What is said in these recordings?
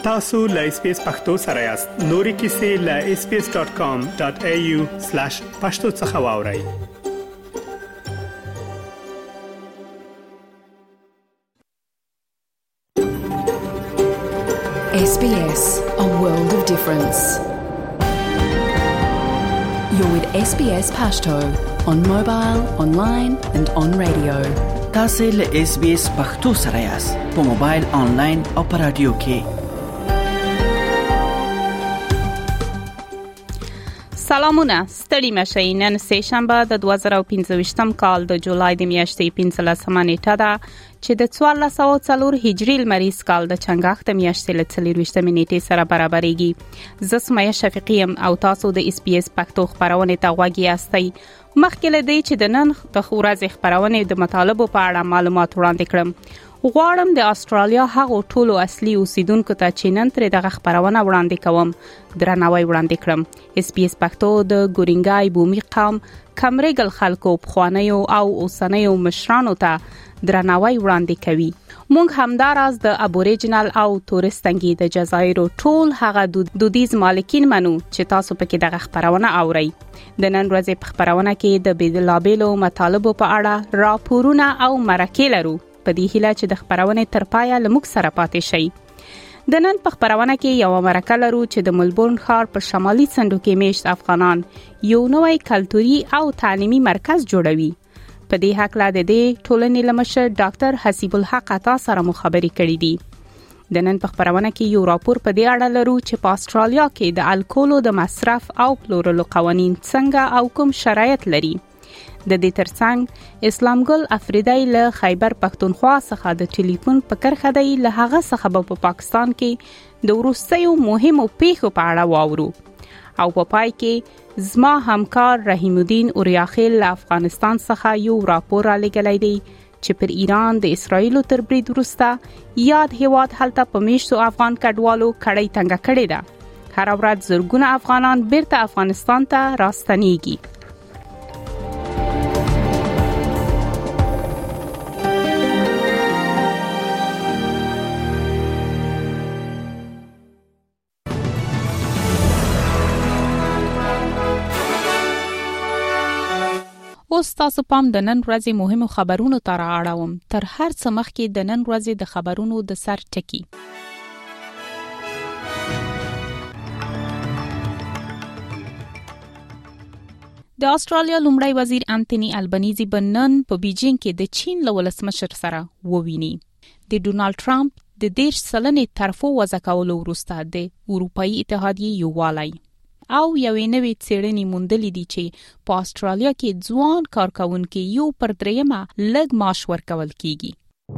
tasu.lspacepakhtosarayast nori kisi.lspace.com.au/pakhtosakhawauri. SBS, a world of difference. You're with SBS Pashto on mobile, online and on radio. تاسو له SBS پښتو سره یاست په موبایل آنلاین او په رادیو کې. سلامونه ستړي مشئ. نن سه شنبه د 2025م کال د جولای د میاشتې 15مه نیټه ده چې د 1404 هجری لمریز کال د چنګاښ د میاشتې له 24مه نیټې سره برابرېږي. زه سمیه شفیقی او تاسو د SBS پښتو خبرونه ته غوږی یاستئ. مخکې له دې چې د نن د ورځې خبرونه د مطالبو په اړه معلومات وړاندې کړم، غواړم د استرالیا هغو ټولو اصلي اوسیدونکو ته چې نن ترې دغه خبرونه وړاندې کوم درناوی وړاندې کړم. SBS پښتو د ګورینګای بومي قوم کمرګل خلکو پخوانیو او اوسنیو مشرانو ته درناوی وړاندې کوي. مونږ همداراز د ابوریجنل او تورستانګي د جزایرو ټول هغه دودیز مالکین منو چې تاسو پکې دغه خبرونه اورئ. د نن ورځې په خبرونه کې د بیلابیلو مطالبو په اړه راپورونه او مرکې لرو. په دې هیله چې د خبرونه تر پایه لموږ سره پاتې شئ. د نن په خبرونه کې یو مرکه لرو چې د ملبورن ښار په شمالي څنډو کې میشت افغانان یو نوې کلتوري او تعلیمي مرکز جوړوي. په دې حق لا د دې ټولنې لمشر ډاکټر حسیب الحق عطا سره مخابري کړې دي. د نن په خبرونه کې یو راپور په دې اړه لرو چې په استرالیا کې د الکولو د مصرف او پلورلو قوانين څنګه او کوم شرایط لري. د دې ترڅنګ اسلام ګل افریدی له خیبر پښتونخوا څخه د ټلیفون په کرخه دی له هغه څخه په پاکستان کې د وروستیو مهمو پیښو په اړه واورو او په پای کې زما همکار رحیم الدین اوریاخیل له افغانستان څخه یو راپور را لګلای دی چې پر ایران د اسرایل تر برید وروسته یاد هیواد هلته په میشتو افغان کډوالو کړی څنګه کړی ده. هر ورځ زرګونه افغانان بیرته افغانستان ته راستنیږي. اوس تاسو پام د نن ورځې مهمو خبرونو ته رااړوم. تر هر څه مخکې د نن ورځې د خبرونو د سر ټکی. د استرالیا لومړی وزیر انټونی البنيزي بنن په بیجینګ کې د چین له ولسمشر سره وویني. د ډونالد ټرمپ د 10% طرفو وضع کولو وروسته د اروپאי اتحادیې یووالی او یوې نوې څېړنې موندلې دي چې په استرالیا کې ځوان کارکونکو 1/3 لږ معاش ورکول کیږي.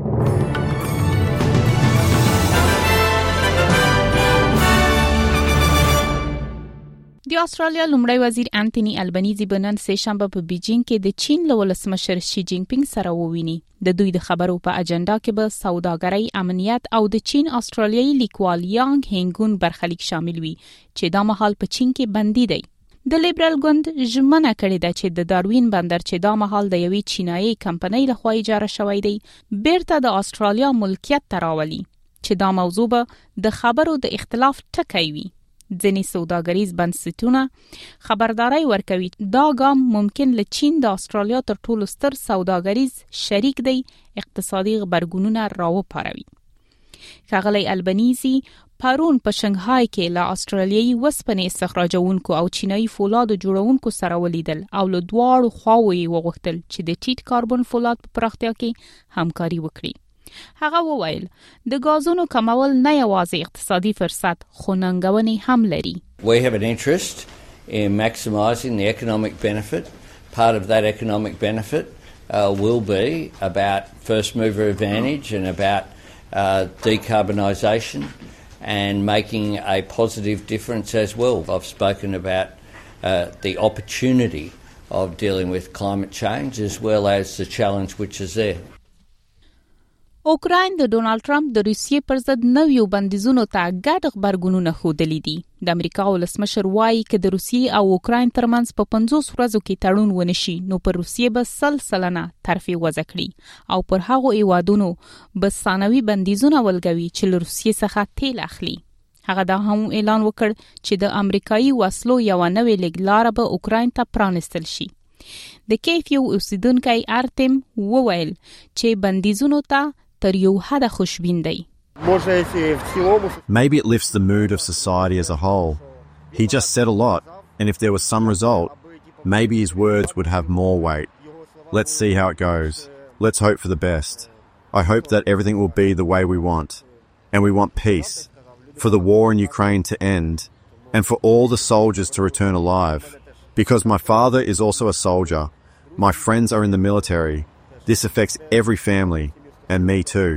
د استرالیا لومړی وزیر انټونی البنيزي بنن سه شنبه په بیجینګ کې د چین له ولسمشر شي جین پینګ سره وویني. د دوی د خبرو په اجنډا کې به سوداګرۍ، امنیت او د چین استرالیایي لیکوال یانګ هینګون برخلیک شامل وي چې دا مهال په چین کې بندي دی. د لیبرال ګوند ژمنه کړې ده چې د داروین بندر چې دا مهال د یوې چینایي کمپنۍ لخوا اجاره شوی دی بیرته د استرالیا ملکیت تراولي چې دا موضوع به د خبرو د اختلاف ټکی وي. ځینې سوداګریز بنسټونه خبرداري ورکوي دا ګام ممکن له چین د استرالیا تر ټولو ستر سوداګریز شریک دی اقتصادي غبرګونونه راوپاروي. ښاغلی البنيزي پرون په شنغهای کې له استرالیایي وسپنې استخراجونکو او چینایي فولادو جوړونکو سره ولیدل او له دواړو خواوو یې وغوښتل چې د ټیټ کاربن فولاد په پراختیا کې همکاري وکړي. هغه وویل د غازونو کمول نه یوازې اقتصادي فرصت خو ننګونې هم لري. We have an interest in maximising the economic benefit. Part of that economic benefit will be about first mover advantage and about decarbonisation and making a positive difference as well. I've spoken about the opportunity of dealing with climate change as well as the challenge which is there. اوکراین د ډونالد ټرمپ د روسیې پر ضد نویو بندیزونو ته ګډ خبرګونونه ښودلي دي. د امریکا ولسمشر وایي چې د روسیې او اوکراین ترمنځ په 50 ورځو کې تړون ونشي نو پر روسیې به 100% ترفیع وضع کړي او پر هغو هیوادونو به ثانوي بندیزونه ولګوي چې له روسیې څخه تیل اخلي. هغه دا هم اعلان وکړ چې د امریکایي وسلو یو نوې لګلار به اوکراین ته پرانستل شي. د کیف یو اوسیدونکی ارتم وویل چې بندیزونو ته تر یو حد خوشبین دی. Maybe it lifts the mood of society as a whole. He just said a lot, and if there was some result, maybe his words would have more weight. Let's see how it goes. Let's hope for the best. I hope that everything will be the way we want. And we want peace, for the war in Ukraine to end, and for all the soldiers to return alive. Because my father is also a soldier. My friends are in the military. This affects every family, and me too.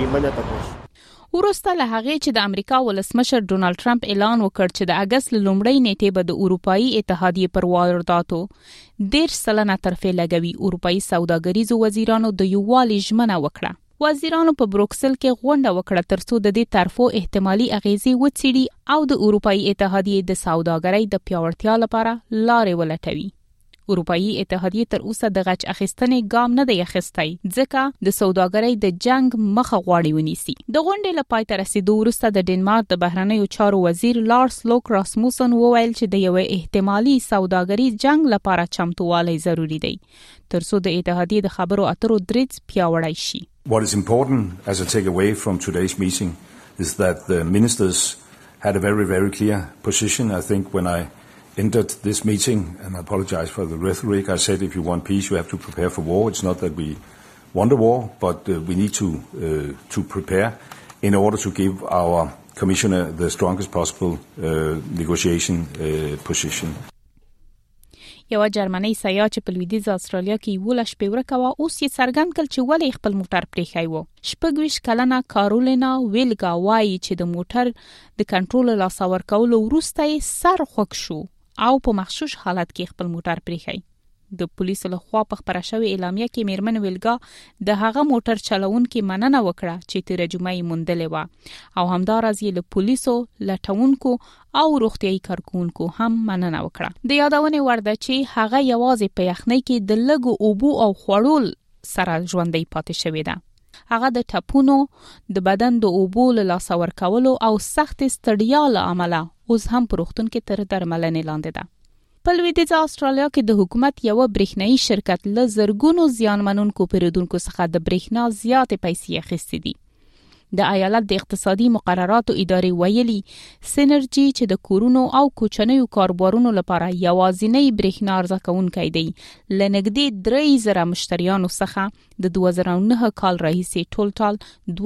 وروسته له هغې چې د امریکا ولسمشر ډونالد ټرمپ اعلان وکړ چې د اگست لومړۍ نیټې به د اروپאי اتحادیې پر وارداتو 10% ترفیع لګوي، اروپאי سوداګریزو وزیرانو د یووالي ژمنه وکړه. وزیرانو په بروکسل کې غونډه وکړه ترڅو د دې طرفو احتمالي اغیزې وڅېړي او د اروپאי اتحادیې د سوداګرۍ د پیاوړتیا لپاره لارې ولټوي. اروپאי اتحادیې تر اوسه د غچ اخیستنې ګام نه دی اخیستی ځکه د سوداګرۍ د جنگ مخه غواړي ونیسي. د غونډې له پای ته رسیدو وروسته د ډنمارک د بهرنیو چارو وزیر لارس لوک راسموسن وویل چې د یو احتمالي سوداګري جنگ لپاره چمتووالی ضروری دی ترڅو د اتحادیې د خبرو اترو دریځ پیاوړی شي. What is important as a takeaway from today's meeting is that the ministers had a very, very clear position. I think when I entered this meeting, and I apologize for the rhetoric, I said if you want peace you have to prepare for war. It's not that we want a war, but we need to prepare in order to give our commissioner the strongest possible negotiation position. یو جرمنی سیاح چې په لویدیځ استرالیا کې 12 شپې ورکوه اوس یې څرګند کړ چې ولې خپل موټر پریښی و. 26 کلنه کارولینا ویلګا وایي چې د موټر د کنټرول لاسه ورکولو وروسته یې سر خوږ شو او په مغشوش حالت کې خپل موټر پریښی. د پولیسو له خوا په خبره شوې اعلامیه کې میرمن ویلګا د هغه موټر چلونکي مننه وکړه چې ترجمه یې موندلې و او همداراز یې له پولیسو، لټونکو او روغتیايي کارکونکو هم مننه وکړه. د یادونې وړ ده چې هغه یوازې په یخنۍ کې د لږو اوبو او خوړول سره ژوندۍ پاتې شوې ده. هغه د ټپونو، د بدن د اوبو له لاسه ورکولو او سخت ستړیا له امله اوس هم په روغتون کې تر درملنې لاندې ده. په لویدیځ استرالیا کې د حکومت یو برېښنايي شرکت له زرګونو زیانمنونکو پیرودونکو څخه د برېښنا زیاتې پیسې اخیستې دي. د ایالت د اقتصادي مقرراتو ادارې ویلي سینرجی چې د کورونو او کوچنیو کاروبارونو لپاره یوازینی برېښنا عرضه کوونکی دی لنږدې 3000 مشتریانو څخه د 2009 کال راهیسې ټول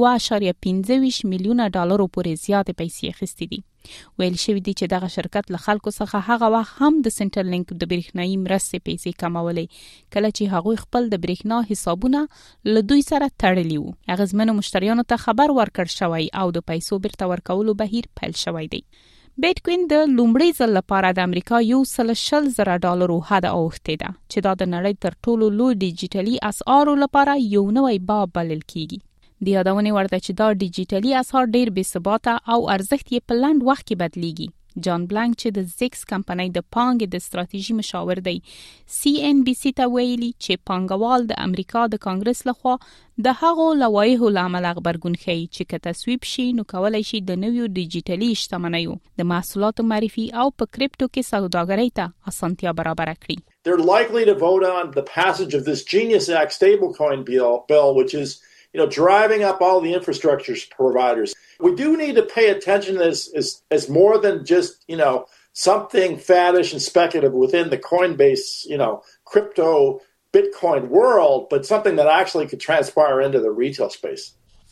2.25 میلیونه ډالرو پورې زیاتې پیسې اخیستې دي. ویل شوی دی چې دغه شرکت له خلکو څخه هغه وخت هم د سنټرل لینک د برېښنايي مرستې پیسې کمولې کله چې هغوی خپل د برېښنا حسابونه له دوی سره تړلي وو. اغیزمنو مشتریانو ته خبر ورکړ شوی او د پیسو بیرته ورکولو بهیر پیل شوی دی. بیټکوین د لومړي ځل لپاره د امریکا $100,000 حد اوښتې ده چې دا د نړۍ تر ټولو لوی ډیجیټلي اسعارو لپاره یو نوی باب بلل کیږي. د یادونې وړ ده چې دا ډیجیټلي اسعار ډیر بې ثباته او ارزښت یې په لنډ وخت کې بدلیږي. جان بلانک چې د زیکس کمپنۍ د پانګې د ستراتیژي مشاور دی CNBC ته ویلي چې پانګوال د امریکا د کانګرس لخوا د هغو لوایحو له امله غبرګون ښیي چې که تصویب شي نو کولی شي د نویو ډیجیټلي شتمنیو د محصولاتو معرفي او په کریپټو کې سوداګرۍ ته اسانتیا برابره کړي. They're likely to vote on the passage of this Genius Act stablecoin bill, which is driving up all the infrastructure providers. We do need to pay attention as more than just, something faddish and speculative within the Coinbase, crypto Bitcoin world, but something that actually could transpire into the retail space.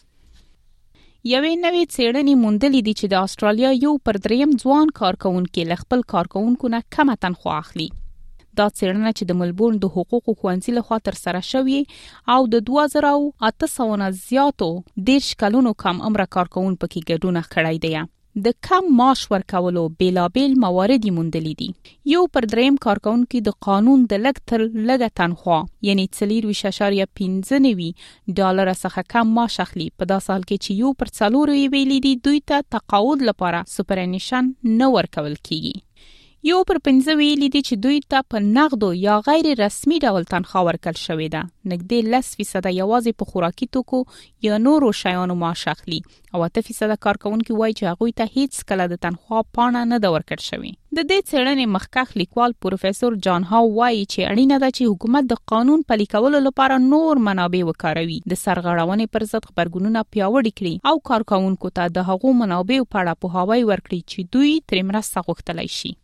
یوې نوې څېړنې موندلې دي چې د استرالیا یو پر دریم ځوان کارکونکي له خپل کارکونکو نه کمه تنخواه اخلي. دا څېړنه چې د ملبورن د حقوقو ښوونځي لخوا ترسره شوې او د 2800 نه زیاتو 10 کلونو کم عمره کارکون پکې ګډون کړی دی. د کم معاش ورکولو بیلابیل موارد موندلې دي. یو پر دریم کارکونکي د قانون د لږ تر لږه تنخواه یعنی $4.15 څخه کم معاش اخلي. په داسې حال کې چې یو پر 4 ویلي دي دوی ته تقاعد لپاره سوپرانیشن نه ورکول کیږي. یو پر 15 ویلي دي چې دوی ته په نغدو یا غیر رسمي ډول تنخواه ورکړل شوې ده. نږدې 10% یوازې په خوراکي توکو یا نورو شیانو معاش اخلي او 8% کارکونکي وایي چې هغوی ته هیڅ کله د تنخواه پاڼه نه ده ورکړل شوې. د دې څېړنې مخکښ لیکوال پروفیسور جان هاو وایي چې اړینه ده چې حکومت د قانون پلي کولو لپاره نور منابع وکاروي، د سرغړونې پر ضد غبرګونونه پیاوړي کړي او کارکونکو ته د هغو منابعو په اړه پوهاوی ورکړي چې دوی ترې مرسته غوښتلی شي.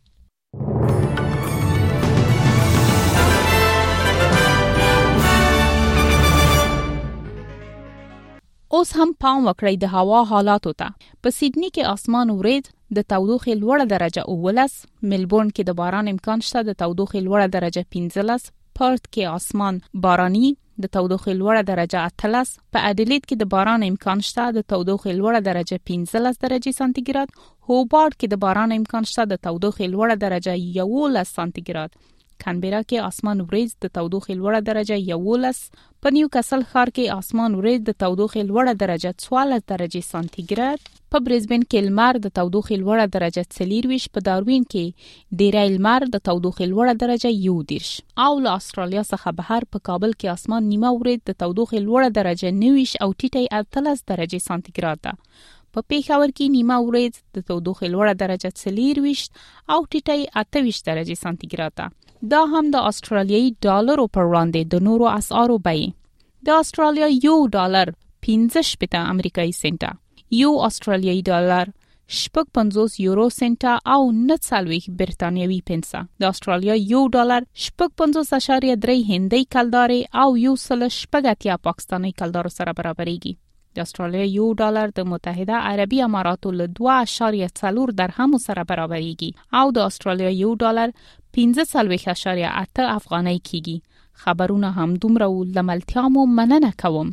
اوس هم پام وکړئ د هوا حالاتو ته. په سیدنی کې اسمان ورید، د تودوخې لوړه درجه 19، ملبورن کې د باران امکان شته، د تودوخې لوړه درجه 15، پرت کې اسمان باراني، د تودوخې لوړه درجه 18، په اډیلیډ کې د باران امکان شته، د تودوخې لوړه درجه 15 درجې سانتیګراد، هوبارت کې د باران امکان شته، د تودوخې لوړه درجه 11 سانتیګراد، کانبرا کې اسمان وریځ، د تودوخې لوړه درجه 11، په نیوکاسل ښار کې اسمان وریځ، د تودوخې لوړه درجه 14 درجې سانتیګراد، په برزبن کې لمر، د تودوخې لوړه درجه 24، په داروین کې ډیری لمر، د تودوخې لوړه درجه 21، او له استرالیا څخه بهر په کابل کې اسمان نیمه وریځ، د تودوخې لوړه درجه 19 او ټیټه 18 درجې سانتیګراد ده. په پیښور کې نیمه ورځ، د تودوخې لوړه درجه 24 او ټیټه 28 درجې سانتیګراد ده. دا هم د استرالیایي ډالرو پر وړاندې د نورو اسعارو بیې. د استرالیا یو ډالر 15 امریکایي سنټه، یو استرالیایي ډالر 50 یورو سنټه او 49 برتانیوي پنسه. د استرالیا یو ډالر 50.3 هندۍ کلدارې او 1.8 پاکستاني کلدارو سره برابرېږي. د استرالیا یو ډالر د متحده عربي اماراتو له 2.4 درهمو سره برابرېږي او د استرالیا یو ډالر 15.8 افغانۍ کېږي. خبرونه هم دومره و، له ملتیا مو مننه کوم.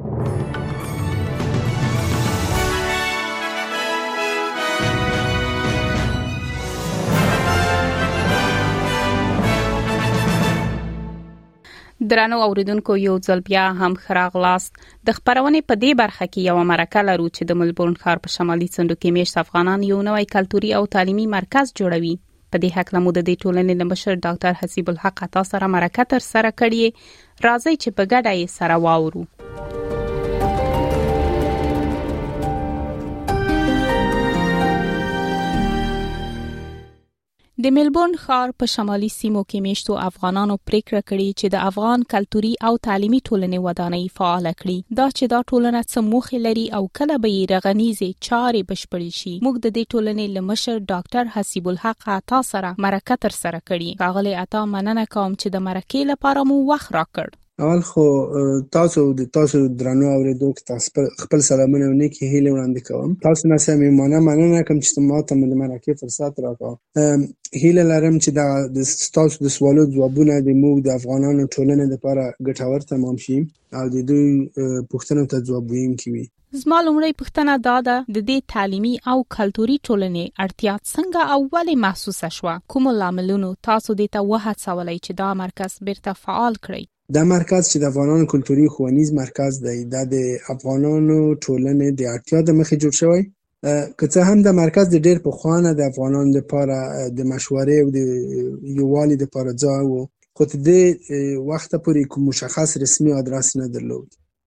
درنو اوریدونکو، یو ځل بیا هم خراغلاست. د خبرونې په دې برخه کې یو مرکه لرو چې د ملبورن ښار په شمالي څنډو کې میشت افغانان یو نوی کلتوري او تعلیمي مرکز جوړوي. په دې حق له د دې ټولنې د مشر ډاکټر حسیب الحق عطا سره مرکه تر سره کړې. راځي چې په ګډه یې سره واورو. د ملبورن ښار په شمالي سیمو کې میشتو افغانانو پریکړه کړې چې د افغان کلتوري او تعلیمي ټولنې ودانۍ فعاله کړي. دا چې دا ټولنه څه موخې لري او کله به یې رغنیزې چارې بشپړې شي. موږ د دې ټولنې له مشر ډاکټر حسیب الحق عطا سره مرکه تر سره کړې. ښاغلی عطا، مننه کوم چې د مرکې لپاره مو وخت راکړ. اول خو تاسو درنو اوریدونکو تاسو خپل سلامونه او نیکی هیله وړاندې کوم. تاسو نه سمې مننه کوم چې ماته د مرکې فرصت راکړ. هیله لرم چې د تاسو د سوالو ځوابونه د موږ د افغانانو ټولنې لپاره ګټور تمام شي او د دوی پوښتنو ته ځواب ویونکي وي. زما لومړی پوښتنه دا ده، د دې تعلیمي او کلتوري ټولنې اړتیا څنګه او ولې محسوسه شوه؟ کومو لاملونو تاسو دې ته وهڅولی چې دا مرکز بیرته فعال کړئ؟ دا مرکز چې د افغانانو کلتوري ښوونیز مرکز دی، دا د افغانانو ټولنې د اړتیا د مخې جوړ شوی. که څه هم د مرکز د ډېر پخوانه د افغانانو لپاره د مشورې او د یووالي لپاره ځای و، خو تر دې وخته پورې کوم مشخص رسمي ادرس نه درلود.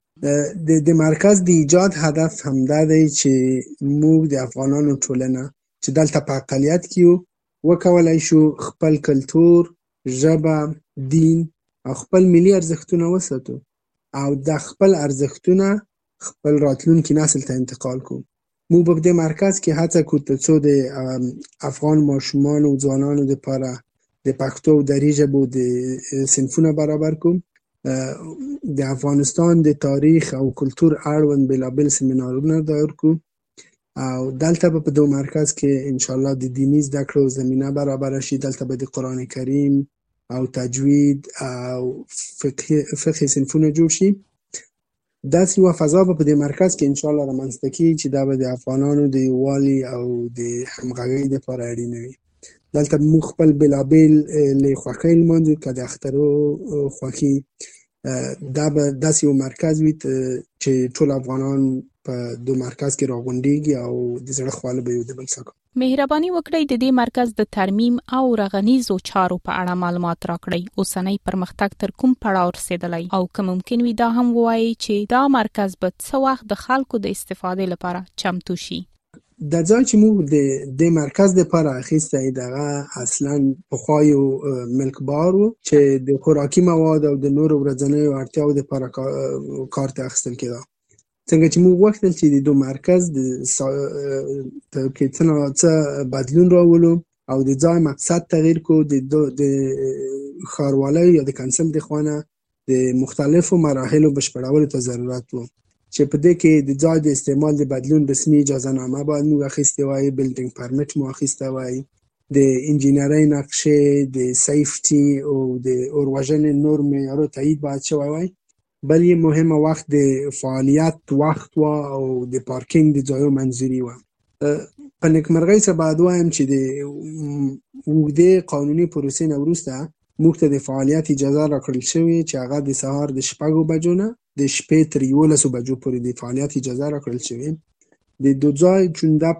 د مرکز د ایجاد هدف همدا دی چې موږ د افغانانو ټولنه چې دلته په اقلیت کې وکولای شو خپل کلتور، ژبه، دین او خپل ملي ارزښتونه وساتو او د خپل ارزښتونه خپل راتلونکي نسل ته انتقال کوو. موږ په دې مرکز کې هڅه کوو تر څو د افغان ماشومانو او ځوانانو لپاره د پښتو او دري ژبو د صنفونه برابر کوو. د افغانستان د تاریخ او کلتور اړوند بېلابېل سیمینارونه دایر کوو او دلته به په دو مرکز کې انشاءالله د دیني زده کړو زمینه برابر شي. دلته به د قرآن کریم او تجوید او فقه صنفونه جوړ شي. داسې یوه فضا به په دې مرکز کې انشاءالله رامنځته کېږي چې دا به د افغانانو د یووالي او د همغږۍ لپاره اړینه وي. دلته موږ خپل بېلابېل له خوښۍ لمانځو، که د اخترو خوښي. دا به داسې یو مرکز وي چې ټول افغانان په دو مرکز کې راغونډېږي او د زړه خواله به یو د بل څخه. مهرباني وکړئ د دې مرکز د ترمیم او رغنیزو چارو په اړه معلومات راکړئ. اوسنۍ پرمختګ تر کوم پړاو رسیدلی او که ممکن وي دا هم ووایي چې دا مرکز به څه وخت د خلکو د استفادې لپاره چمتو شي. د ځای چې موږ د مرکز لپاره اخیستی دغه اصلا پخوایو ملک بار و چې د خوراکي مواد او د نورو ورځنیو اړتیاو لپاره کار ته اخیستل کېده. څنګه چې موږ وغوښتل چې د دو مرکز کې څه بدلون راولو او د ځای مقصد تغییر کو، د ښاروالۍ یا د کنسل د خوا د مختلفو مراحلو بشپړولو ته ضرورت و چې په دې کې د ځای د استعمال د بدلون رسمي اجازه نامه باید موږ اخیستې وای، بلډینګ پرمټ مو اخیستی وای، د انجینرۍ نقشې، د سیفټي او د اوروژنې نور معیارو تایید باید شوی وای. بل یې مهمه وخت د فعالیت وخت و او د پارکینګ د ځایو منظوري و. په نیکمرغۍ سره باید وایم چې د اوږدې قانوني پروسې نه وروسته موږ ته د فعالیت اجازه راکړل شوې چې هغه د سهار د 6 بجو نه د شپې تر 11 بجو پورې د فعالیت اجازه راکړل شوې. د دو ځای چون دا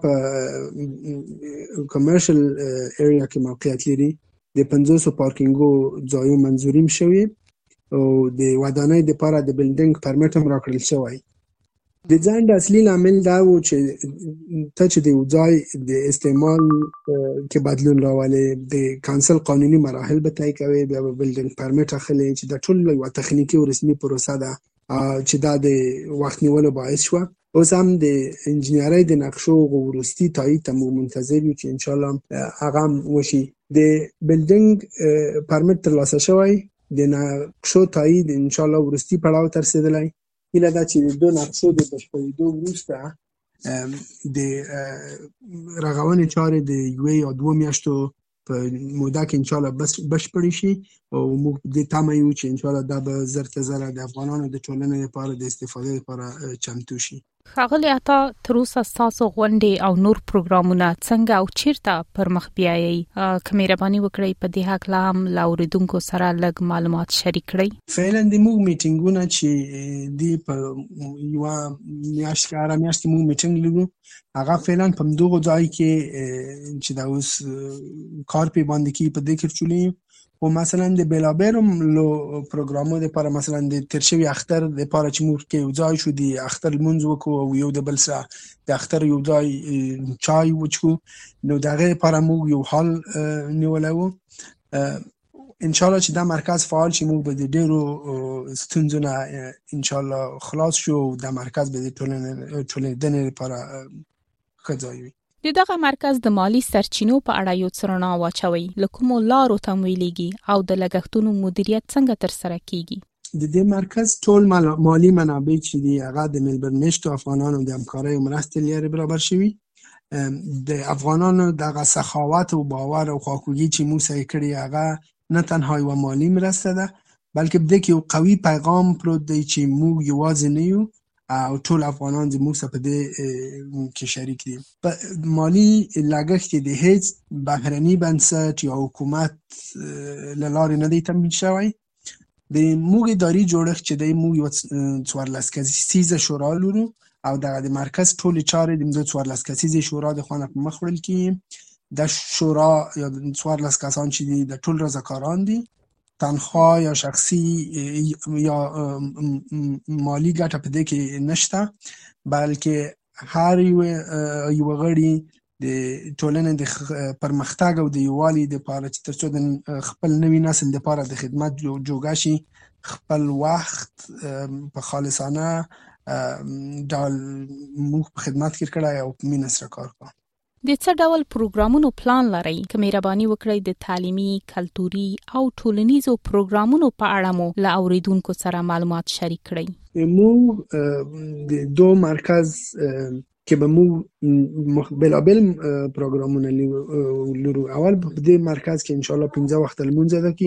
په کمرشل ایریا کې موقعیت لري، د 500 پارکینګو ځایو منظوریم شوې او د ودانۍ لپاره د بلډینګ پرمټ هم راکړل شوی. د ځان د اصلي لامل دا و چې ته چې د ځای د استعمال کې بدلون راولي، د کانسل قانوني مراحل به طی کوي، بیا به بلډینګ پرمټ اخلي چې دا ټول یوه تخنیکي او رسمي پروسه ده چې دا د وخت نیولو باعث شوه. اوس هم د انجینرۍ د نقشو وروستي تایید ته موږ منتظر یو چې انشاءالله هغه هم وشي. د بلډینګ پرمټ ترلاسه شوی، د نقشو تایید انشاءالله وروستي پړاو ته رسېدلی. هیله ده چې د دو نقشو د بشپړېدو وروسته د رغونې چارې د 1 یا 2 میاشتو په موده کې انشاءالله بشپړې شي او موږ دې تمه یو چې انشاءالله دا به زر ته زره د افغانانو د ټولنې لپاره د استفادې لپاره چمتو شي. ښاغلی عطا، تر اوسه ستاسو غونډې او نور پروګرامونه څنګه او چیرته پر مخ بیایي؟ که مهرباني وکړئ په دې هکله هم له اورېدونکو سره لږ معلومات شریک کړئ. فعلا د موږ میټینګونه چې دی په یوه میاشت کې هره میاشت کې موږ میټینګ لرو، هغه فعلا په همدغو ځای کې چې دا اوس کار پې باندې کیږي په دې کې چولي و مثلا د بېلابېلو پروګرامو لپاره، مثلا د تیر شوي اختر لپاره چې موږ کې یو ځای شو د اختر لمونځ وکړو او یو د بل سره د اختر یو ځای چای وڅښو، نو د هغې لپاره موږ یو حال نیولی و. انشاءالله چې دا مرکز فعال شي موږ به د ډېرو ستونزو نه انشاءالله خلاص شو او دا مرکز به د ټولنې لپاره ښه ځای وي. د دغه مرکز د مالی سرچینو په اړه یو څه رڼا واچوئ. له کومو لارو تمویلیږي او د لګښتونو مدیریت څنګه ترسره کیږي؟ د دې مرکز ټول مالی منابع چې دي هغه د ملبورن میشتو افغانانو د همکارۍ او مرستې له لارې برابر شوي. د افغانانو دغه سخاوت او باور او خواخوږي چې موږ سره کړې هغه نه تنها یوه مالي مرسته ده، بلکې په دې کې یو قوي پیغام پروت دی چې موږ یوازې نه یو او ټول افغانان زموږ سره په دې کې شریک دي. په مالي لګښت د هیڅ بهرني بنسټ یا حکومت له لارې نه دی تمویل شوی. د موږ اداري جوړښت چې دی موږ یوه 14 کسیزه شورا لرو او دغه د مرکز ټولې چارې د همدې 14 کسیزې شورا د خوا نه په مخ وړل کېږي. د شورا یا 14 کسان چې دي د ټول رضاکاران دي، تنخواه یا شخصي یا مالی ګټه په دې کې نشته، بلکې هر یو غړي د ټولنې د پرمختګ او د یووالي دپاره چې تر څو د خپل نوي نسل دپاره د خدمت جوګه شي، خپل وخت په خالصانه ډول موږ په خدمت کې کړی او په مینه سره کار کوو. د څه ډول پروګرامونو پلان لرئ؟ که مهرباني وکړئ د تعلیمي، کلتوري او ټولنیزو پروګرامونو په اړه مو له اورېدونکو سره معلومات شریک کړئ. موږ د دو مرکز کې به موږ بېلابېل پروګرامونه لرو. اول په دې مرکز کې انشاءالله 15 وخته لمونځ ادا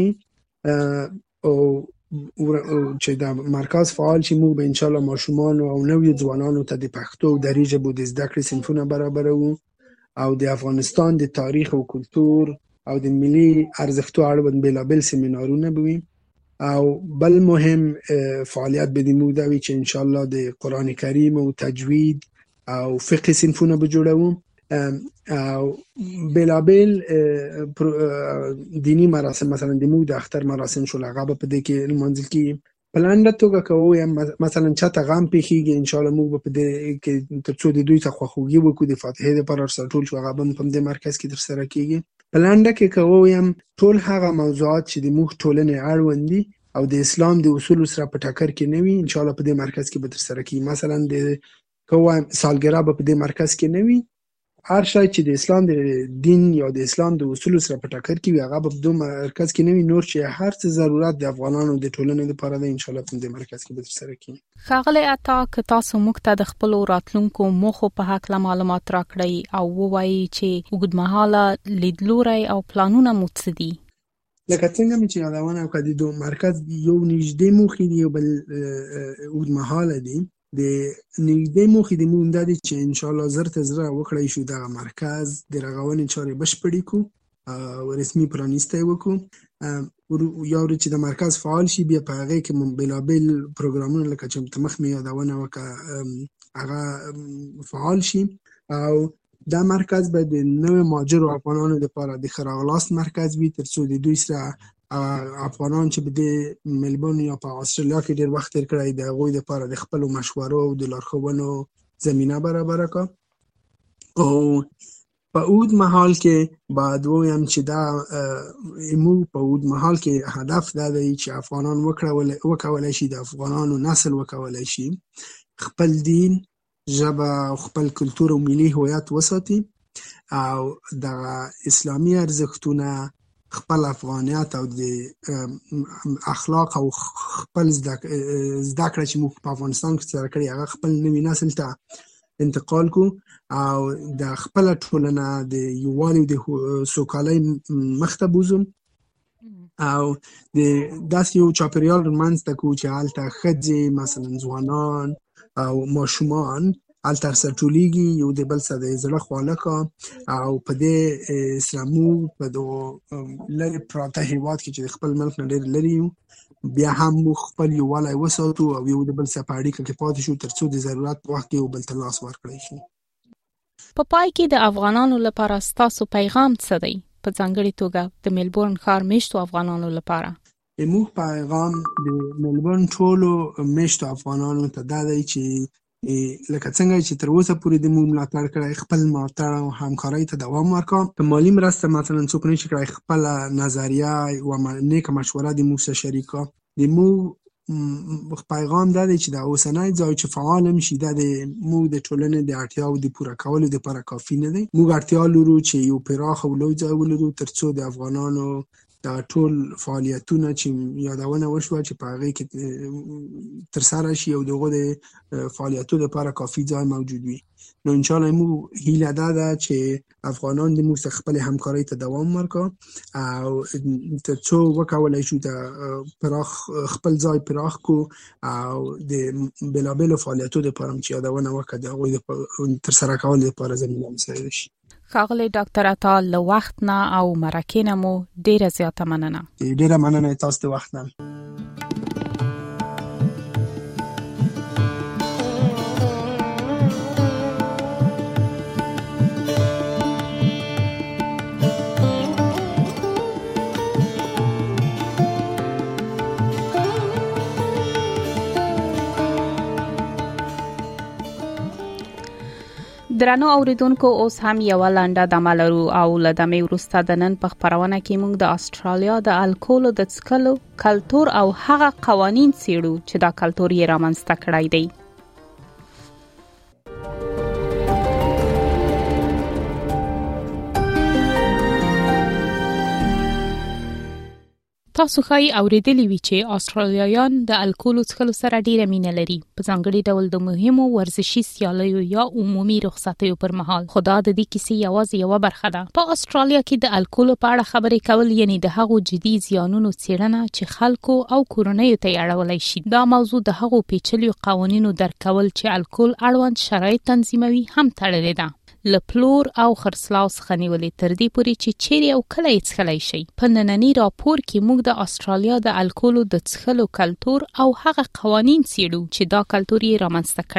کړي او چې دا مرکز فعال شي موږ به انشاءالله ماشومانو او نویو ځوانانو ته د پښتو او دري ژبو د زده کړې صنفونه برابروو او د افغانستان د تاریخ او کلتور او د ملي ارزښتو اړوند بېلابېل سیمینارونه به وي. او بل مهم فعالیت به د موږ دا وي چې انشاءالله د قرآن کریم او تجوید او فقه صنفونه به جوړوو. بلابل دینی مراسم مثلا د موږ د اختر مراسم شو هغه په دې کې منځل کې پلانډه توګه کوو یا مثلا چاته غام پیخیږي ان شاء الله موږ په دې کې ترڅو د دوی څخه خوږي وکړو د فاتحې لپاره ټول شو هغه په دې مرکز کې تر سره کیږي پلانډه کې کوو یم ټول هغه موضوعات چې د موږ ټولنې اړوند دي او د اسلام د اصول سره په ټاکر کې نه وي ان شاء الله په دې مرکز کې به تر سره کیږي مثلا د کوم سالګرا په دې مرکز کې نه وي هر شای چې د اسلام د دین یا د اسلام د اصول سره په ټاکر کې وي هغه په دې مرکز کې نه وي نور چې هر څه ضرورت د افغانانو د ټولنې لپاره د ان شاء الله په دې مرکز کې به تر سره کیږي ښاغلی عطا که تاسو موږ ته د خپل راتلونکو موخو په هکله معلومات راکړئ او ووایي چې اوږدمهاله لیدلوری او پلانونه مو څه دي لکه څنګه چې یادونه وکړه د مرکز یو نږدې موخې دی او بل اوږدمهاله دي د نږدې موخې د موږ د چې ان شاء الله زر ته زر وکړای شو د مرکز د رغونې چارې بشپړې کو او رسمي پرانیسته وکړو یو چې د مرکز فعال شي بیا په هغه کې بلابل پروګرامونه لکه چې مخ مې یادونه وکړه هغه فعال شي او دا مرکز به د نوې مهاجرو افغانانو لپاره د خراغلاست مرکز وي ترڅو د دوی سره افغانان چې په ملبورن یا په استرالیا کې ډېر وخت تیر کړی د هغوی لپاره د خپلو مشورو او د لارښوونو زمینه برابره کړه او په اوږد مهال کې باید ووایم چې دا موږ په اوږد مهال کې هدف دا دی چې افغانان وکولی شي د افغانانو نسل وکولی شي خپل دین ژبه او خپل کلتور او ملي هویت وساتي او د اسلامي ارزښتونه خپل افغانیت او د اخلاق او خپل زده کړه چې موږ په افغانستان کې سره کړی هغه خپل نوی نسل ته انتقال کو او د خپل ټولنه د یووالي د سوکالۍ مخ ته بوزو او د داسې یو چاپیریال رامنځته کړو چې هلته ښځې مثلا ځوانان او ماشومان هلته سرټولیږي یو د بل سره د زړه خواله کا او په دې اسلامو په دغو لرې پراته هېواد کې چې د خپل ملک نه ډېر لرې یو بیا هم موږ خپل یووالی وساتو او یو د بل سره په اړیکه کې پاتې شو تر څو د ضرورت په وخت کې یو بل ته لاس ورکړی شي په پای کې د افغانانو لپاره ستاسو پیغام څه دی په ځانګړې توګه د ملبورن ښار میشتو افغانانو لپاره موږ پیغام د ملبورن ټولو میشتو افغانانو ته دا دی چې لکه څنګه چې تر اوسه پورې د موږ ملاتړ کړی خپل ملاتړ او همکارۍ ته دوام ورکړه په مالي مرسته مثلا څوک نشي کړی خپله نظریه او نیکه مشوره د موږ سره شریکه د موږ پیغام دا دی چې د اوسنی ځای چې فعال هم شي دا د موږ د ټولنې د اړتیاو د پوره کولو دپاره کافي نه دی موږ اړتیا لرو چې یو پراخ او لوی ځای ولرو تر څو د افغانانو دا ټول فعالیتونه چې یادونه وشوه چې په هغې کې ترسره شي او د هغو د فعالیتو لپاره کافي ځای موجود وي نو انشاءالله موږ هیله دا ده چې افغانان د موږ څخه خپلې همکارۍ ته دوام ورکړه او تر څو وکولی شو د خپل ځای پراخ کو او د بېلابېلو فعالیتو دپاره چې یادونه وکړه د هغوی ترسره کولو لپاره زمینه مساعده شي ښاغلی ډاکټر عطا له وخت نه او مرکې نه مو ډېره زیاته مننه ډېره مننه تاسو د وخت نه درنو اوریدونکو اوس هم یو لنډه دمه لرو او له دمې وروسته د نن په خپرونه کې موږ د استرالیا د الکولو د څښلو کلتور او هغه قوانین څیړو چې دا کلتور یې رامنځته کړی دی تاسو ښایي اوریدلی وي چې استرالیایان د الکولو څښلو سره ډیره مینه لري په ځانګړي ډول د مهمو ورزشي سیالیو یا عمومي رخصتیو پر مهال خو دا د دې کیسې یوازې یوه برخه ده په استرالیا کې د الکولو په اړه خبرې کول یعنی د هغو جدي زیانونو څیړنه چې خلکو او کورنیو ته اړولی شي دا موضوع د هغو پیچلیو قوانینو درک کول چې الکول اړوند شرایط تنظیموي هم تړلې ده لپلور او خرڅلاو څخه نیولې تر دې پورې چې چیرې او کله یې څښلی شي په ننني راپور کې موږ د استرالیا د الکولو د څښلو کلتور او هغه قوانین څیړو چې دا کلتور یې رامنځته کړی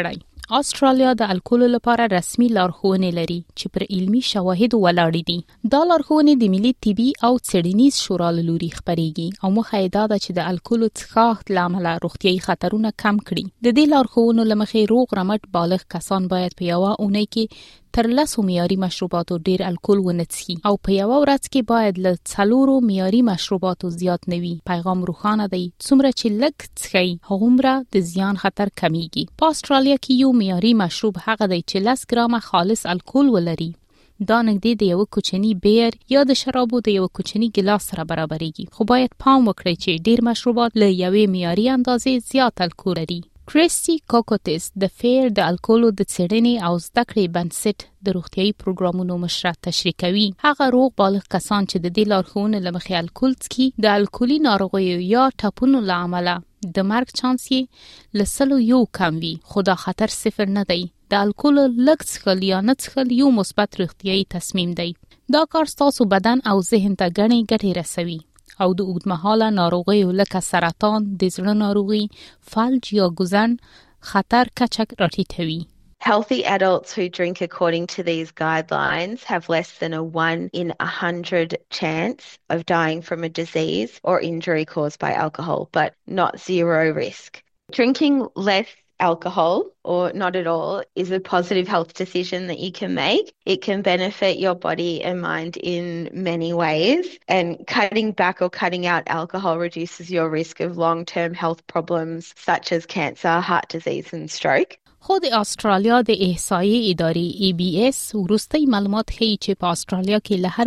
استرالیا د الکول لپاره رسمي لارښوونې لري چې پر علمي شواهد ولاړ دي. دا لارښوونې د ملي طبي او څېړنیز شورا له لوري خپرېږي او موخه یې دا ده چې د الکول څښاک له امله روغتیايي خطرونه کم کړي. د دې لارښوونو له مخې روغ رمټ بالغ کسان باید په یوه اونۍ کې تر 10 معیاري مشروباتو ډیر الکول ونه څښي او په یوه ورځ کې باید له 4 معیاري مشروباتو زیات نه وي. پیغام روښانه دی، څومره چې لږ څښئ هغومره د زیان خطر کمیږي. په استرالیا کې یو معیاري مشروب هغه دی چې 10 ګرامه خالص الکول ولري. دا نږدې د یو کوچنی بیر یا د شرابو د یو کوچنی ګلاس سره برابرېږي. خو باید پام وکړئ چې ډیر مشروبات له یوې معیاري اندازې زیات الکول لري. کریسټي کوکوتس د فیر د الکولو د څېړنې او زده کړې بنسټ د روغتیايي پروګرامونو مشره تشریح کوي. هغه روغ بالغ کسان چې د دې لارښوونې له مخې الکول څښي د الکولي ناروغیو یا ټپونو له امله د مرګ چانس یې له 100 کم وي، خو دا خطر 0 نه دی. د الکول لږ څښل یا نه څښل یو مثبت روغتیايي تصمیم دی. دا کار ستاسو بدن او ذهن ته ګڼې ګټې رسوي او د اوږدمهاله ناروغیو لکه سرطان، د زړه ناروغي، فلج یا ګوزن خطر کچه راټیټوي. Healthy adults who drink according to these guidelines have less than a 1 in 100 chance of dying from a disease or injury caused by alcohol, but not zero risk. Drinking less alcohol or not at all is a positive health decision that you can make. It can benefit your body and mind in many ways, and cutting back or cutting out alcohol reduces your risk of long-term health problems such as cancer, heart disease and stroke. خود استرالیا د احصایې ادارې ABS وروستي معلومات ښیي چې په استرالیا کې له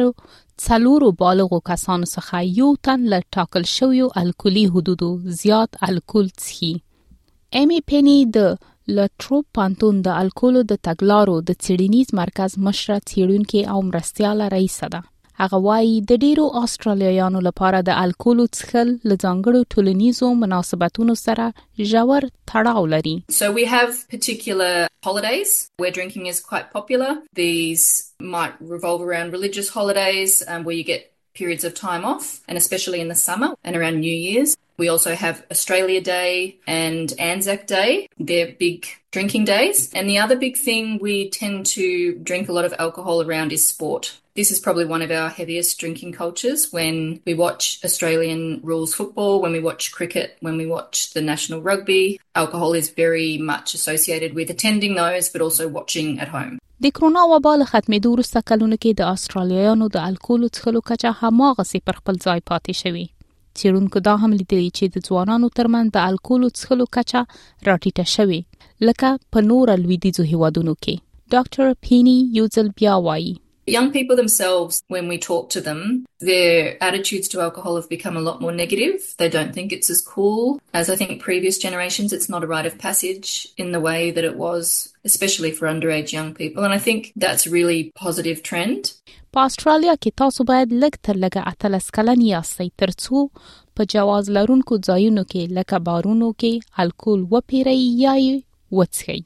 هر 4 بالغو کسانو څخه یو تن له ټاکل شویو الکولي حدودو زیات الکول څښي. ایمی پینی د لټروپ پانتون د الکولو د تګلارو د څېړنیز مرکز مشره څېړونکې او مرستیاله رئیسه ده. هغه وایي د ډیرو استرالیایانو لپاره د الکولو څښل له ځانګړو ټولنیزو مناسبتونو سره ژور تړاو لري. So we have particular holidays where drinking is quite popular. These might revolve around religious holidays where you get periods of time off, and especially in the summer and around New Year's. We also have Australia Day and Anzac Day. They're big drinking days. And the other big thing we tend to drink a lot of alcohol around is sport. This is probably one of our heaviest drinking cultures. When we watch Australian rules football, when we watch cricket, when we watch the national rugby, alcohol is very much associated with attending those, but also watching at home. د کرونا وبا له ختمېدو وروسته کلونو کې د استرالیایانو د الکولو څښلو کچه هماغسې پر خپل ځای پاتې شوې. څېړونکو دا هم لیدلي چې د ځوانانو ترمنځ د الکولو څښلو کچه راټیټه شوې لکه په نورو لویدیځو هیوادونو کې. ډاکټر پینی یو ځل بیا وایي Young people themselves, when we talk to them, their attitudes to alcohol have become a lot more negative. They don't think it's as cool as I think previous generations. It's not a rite of passage in the way that it was, especially for underage young people. And I think that's a really positive trend. په استرالیا کې تاسو باید لږ تر لږه 18 کلن یاستئ ترڅو په جواز لرونکو ځایونو کې لکه بارونو کې الکول وپیرئ یا یې وڅښئ.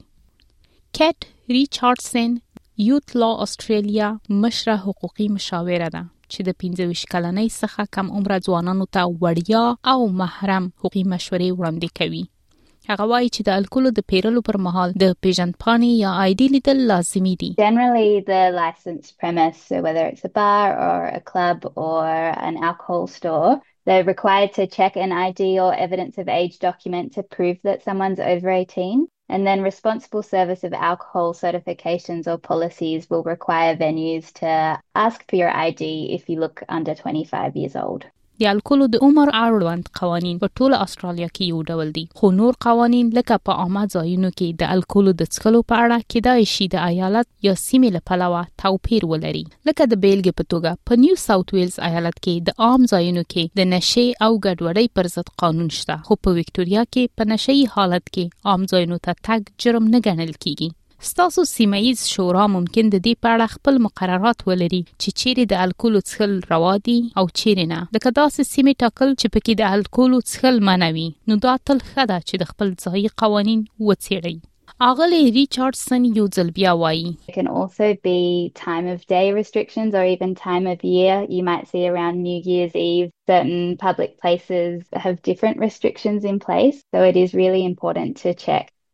کیټ ریچارډسن یوت لا استرالیا مشره حقوقي مشاوره ده چې د 25 کلنۍ څخه کم عمره ځوانانو ته وړیا او محرم حقوقي مشورې وړاندې کوي. هغه وایي چې د الکولو د پیرلو پر مهال د پیژندپاڼې یا آی ډي لیدل لازمي دي. Generally the licensed premise, so whether it's a bar or a club or an alcohol store, they're required to check an ID or evidence of age document to prove that someone's over 18. And then responsible service of alcohol certifications or policies will require venues to ask for your ID if you look under 25 years old. د الکولو د عمر اړوند قوانین په ټول استرالیا کې یو ډول دي، خو نور قوانین لکه په عامه ځایونو کې د الکولو د څښلو په اړه کېدای شي د ایالت یا سیمې له پلوه توپیر ولري. لکه د بیلګې په توګه په نیو ساوث ویلز ایالت کې د عام ځایونو کې د نشې او ګډوډۍ پر ضد قانون شته، خو په وکټوريا کې په نشه‌يي حالت کې عام ځایونو ته تګ جرم نه ګڼل کیږي. ستاسو سیمه‌یز شورا ممکن د دې په اړه خپل مقررات ولري چې چیرې د الکولو څښل روا دي او چیرې نه. لکه داسې سیمې ټاکل چې پکې د الکولو څښل منع وي، نو دا تل ښه ده چې د خپل ځایي قوانین وڅېړئ. اغلی ریچارډسن یو ځل بیا وایي It can also be time of day restrictions or even time of year. You might see around New Year's Eve certain public places have different restrictions in place, so it is really important to check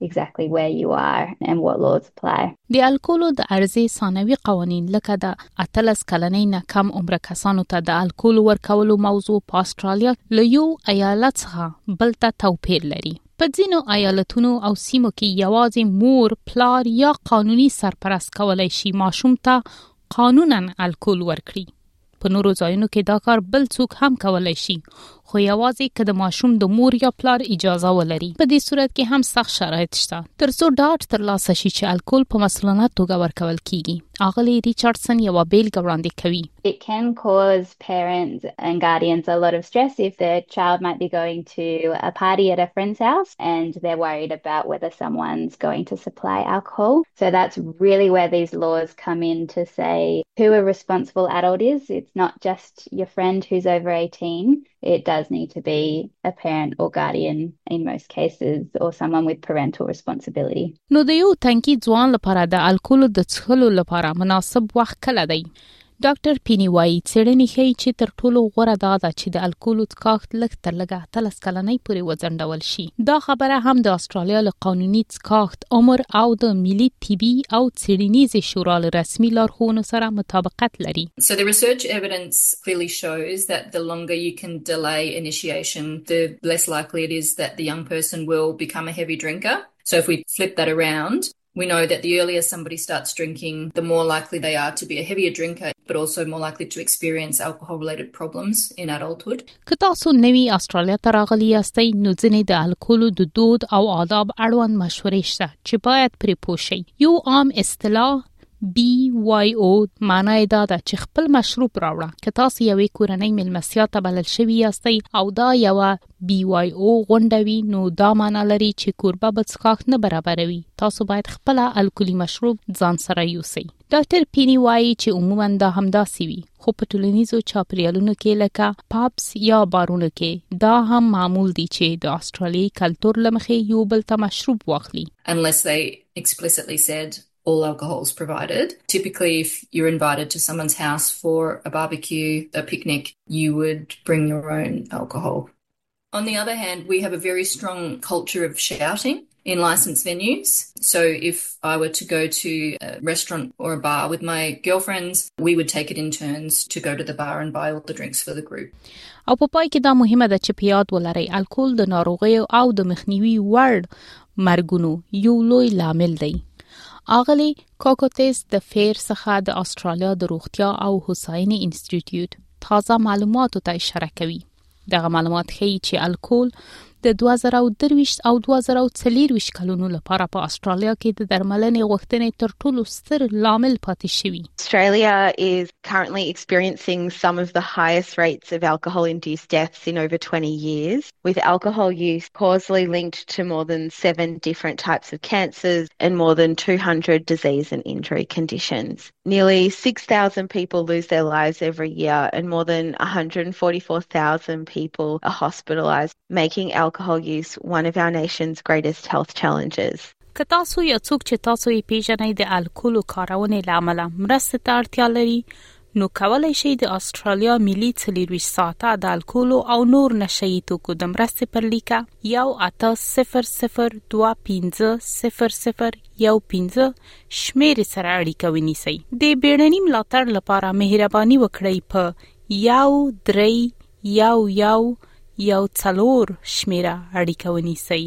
exactly where you are and what laws apply. د الکولو د عرضې ثانوي قوانین لکه د 18 کلنۍ نه کم عمر کسانو ته د الکول ورکولو موضوع په استرالیا له یو ایالت څخه بل ته توپیر لري. په ځینو ایالتونو او سیمو کې یوازې مور، پلار یا قانوني سرپرست کولای شي ماشوم ته قانونا الکول ورکړي. په نورو ځایونو کې دا کار بل څوک هم کولای شي، خو یوازې که د ماشوم د مور یا پلار اجازه ولري. په دې صورت کې هم سخت شرایط شته ترڅو ډاډ ترلاسه شي چې الکول په مسؤلانه توګه ورکول کیږي. اغلی ریچارډسن یو بیلګه وړاندې کوي. It can cause parents and guardians a lot of stress if their child might be going to a party at a friend's house and they're worried about whether someone's going to supply alcohol. So that's really where these laws come in to say who a responsible adult is. It's not just your friend who's over 18. It does need to be a parent or guardian in most cases, or someone with parental responsibility. نو د یو تنکي ځوان لپاره د الکول د څښلو لپاره مناسب وخت کله دی؟ ډاکټر پینی وایي څېړنې ښیي چې تر ټولو غوره دا ده چې د الکولو څښاک لږ تر لږه 18 کلنۍ پورې وځنډول شي. دا خبره هم د استرالیا له قانوني څښاک عمر او د ملي طبي او څېړنیزې شورا له رسمي لارښوونو سره مطابقت لري. So the research evidence clearly shows that the longer you can delay initiation, the less likely it is that the young person will become a heavy drinker. So if we flip that around, we know that the earlier somebody starts drinking, the more likely they are to be a heavier drinker, but also more likely to experience alcohol-related problems in adulthood. که تاسو نوی استرالیا ته راغلي یاستئ نو ځینې د الکولو د دود او آداب اړوند مشورې شته چې باید پرې پوه شئ. یو عام اصطلاح BYO معنی دا ده چې خپل مشروب راوړه. که تاسو یوې کورنۍ مېلمستیا ته بلل شوي یاستئ او دا یوه BYO غونډه وي نو دا معنی لري چې کوربه به څښاک نه برابروي. تاسو باید خپل الکولي مشروب ځان سره یوسئ. ډاکټر پینی وایي چې عموما دا همداسې وي، خو په ټولنیزو چاپیریالونو کې لکه پابس یا بارونو کې دا هم معمول دي چې د استرالیایي کلتور له مخې یو بل ته مشروب واخلي. Unless they explicitly said all alcohol is provided. Typically, if you're invited to someone's house for a barbecue, a picnic, you would bring your own alcohol. On the other hand, we have a very strong culture of shouting in licensed venues. So if I were to go to a restaurant or a bar with my girlfriends, we would take it in turns to go to the bar and buy all the drinks for the group. او په پای کې دا مهمه ده چې په یاد ولرئ الکول د ناروغیو او د مخنیوي وړ مرګونو یو لوی لامل دی. اغلی کوکوتیس د فیر څخه د استرالیا د روغتیا او هوساینې انسټیټیوټ تازه معلوماتو ته اشاره کوي. دغه معلومات ښیي چې الکول د 2023 او 2024 کلونو لپاره په استرالیا کې د درملنې غوښتنې تر ټولو ستر لامل پاتې شوی. Australia is currently experiencing some of the highest rates of alcohol-induced deaths in over 20 years, with alcohol use causally linked to more than 7 different types of cancers and more than 200 disease and injury conditions. Nearly 6,000 people lose their lives every year and more than 144,000 people are hospitalized, making alcohol use one of our nation's greatest health challenges. که تاسو یا څوک چې تاسو یې پیژنئ د الکولو کارونې له امله مرستې ته اړتیا لري نو کولی شئ د استرالیا ملي 24 ساعته د الکولو او نور نشهیي توکو د مرستې پر لیکه 1-800-25-00-15 شمیرې سره اړیکه ونیسئ. د بیړني ملاتړ لپاره مهرباني وکړئ په 1-3-1-1-1-4 شمیره اړیکه ونیسئ.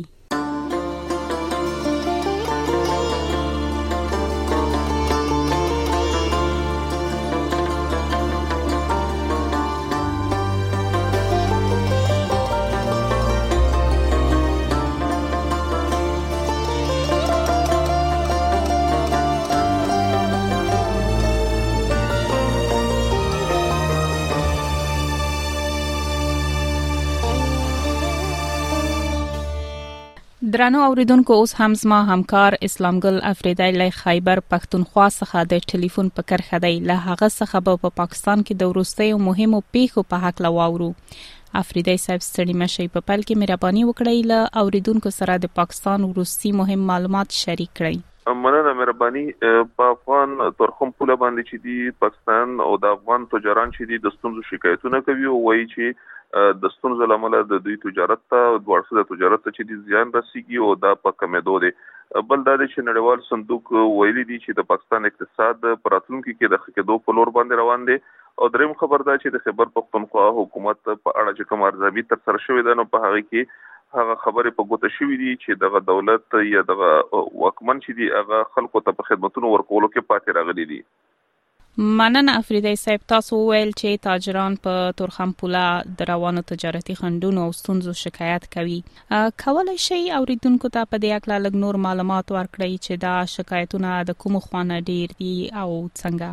درنو اوریدونکو اوس هم زما همکار اسلام ګل افریدی له خیبر پښتونخوا څخه د ټلیفون په کرښه دی. له هغه څخه په پاکستان کې د وروستیو مهمو پیښو په حق لواورو. افریدی صاحب ستړي مشي په پل کې مهرباني وکړئ له اوریدونکو سره د پاکستان وروستي مهم معلومات شریک کړئ. مننه مهرباني. په افغان ترخم پوله باندې چې دی پاکستان او د افغان تجاران چې دی د ستونزو شکایتونه کوي او وایي چې د ستونزو له امله د دوی تجارت ته د تجارت ته چې د زیان رسیږي او دا په کمېدو دی. بل دا دی چې نړیوال صندوق ویلي دي چې د پاکستان اقتصاد په راتلونکي کې د ښه کېدو په لور باندې روان دی. او دریم خبر دا چې د خیبر پختونخوا حکومت په اړه چې کوم ارزیابي ترسره شوې ده نو په هغه کې هغه خبرې په ګوته شوې دي چې دغه دولت یا دغه واکمن چې دي هغه خلکو ته په خدماتونو ورکولو کې پاتې راغلي دي. مننه افریدی صاحب، تاسو ویل چې تاجران په تورخم پوله د روانو تجارتي خنډونو او ستونزو شکایت کوي. کولای شي اوریدونکو ته په دې اړه لږ نور معلومات ورکړئ چې دا شکایتونه د کوم خوانه ډیر دي او څنګه؟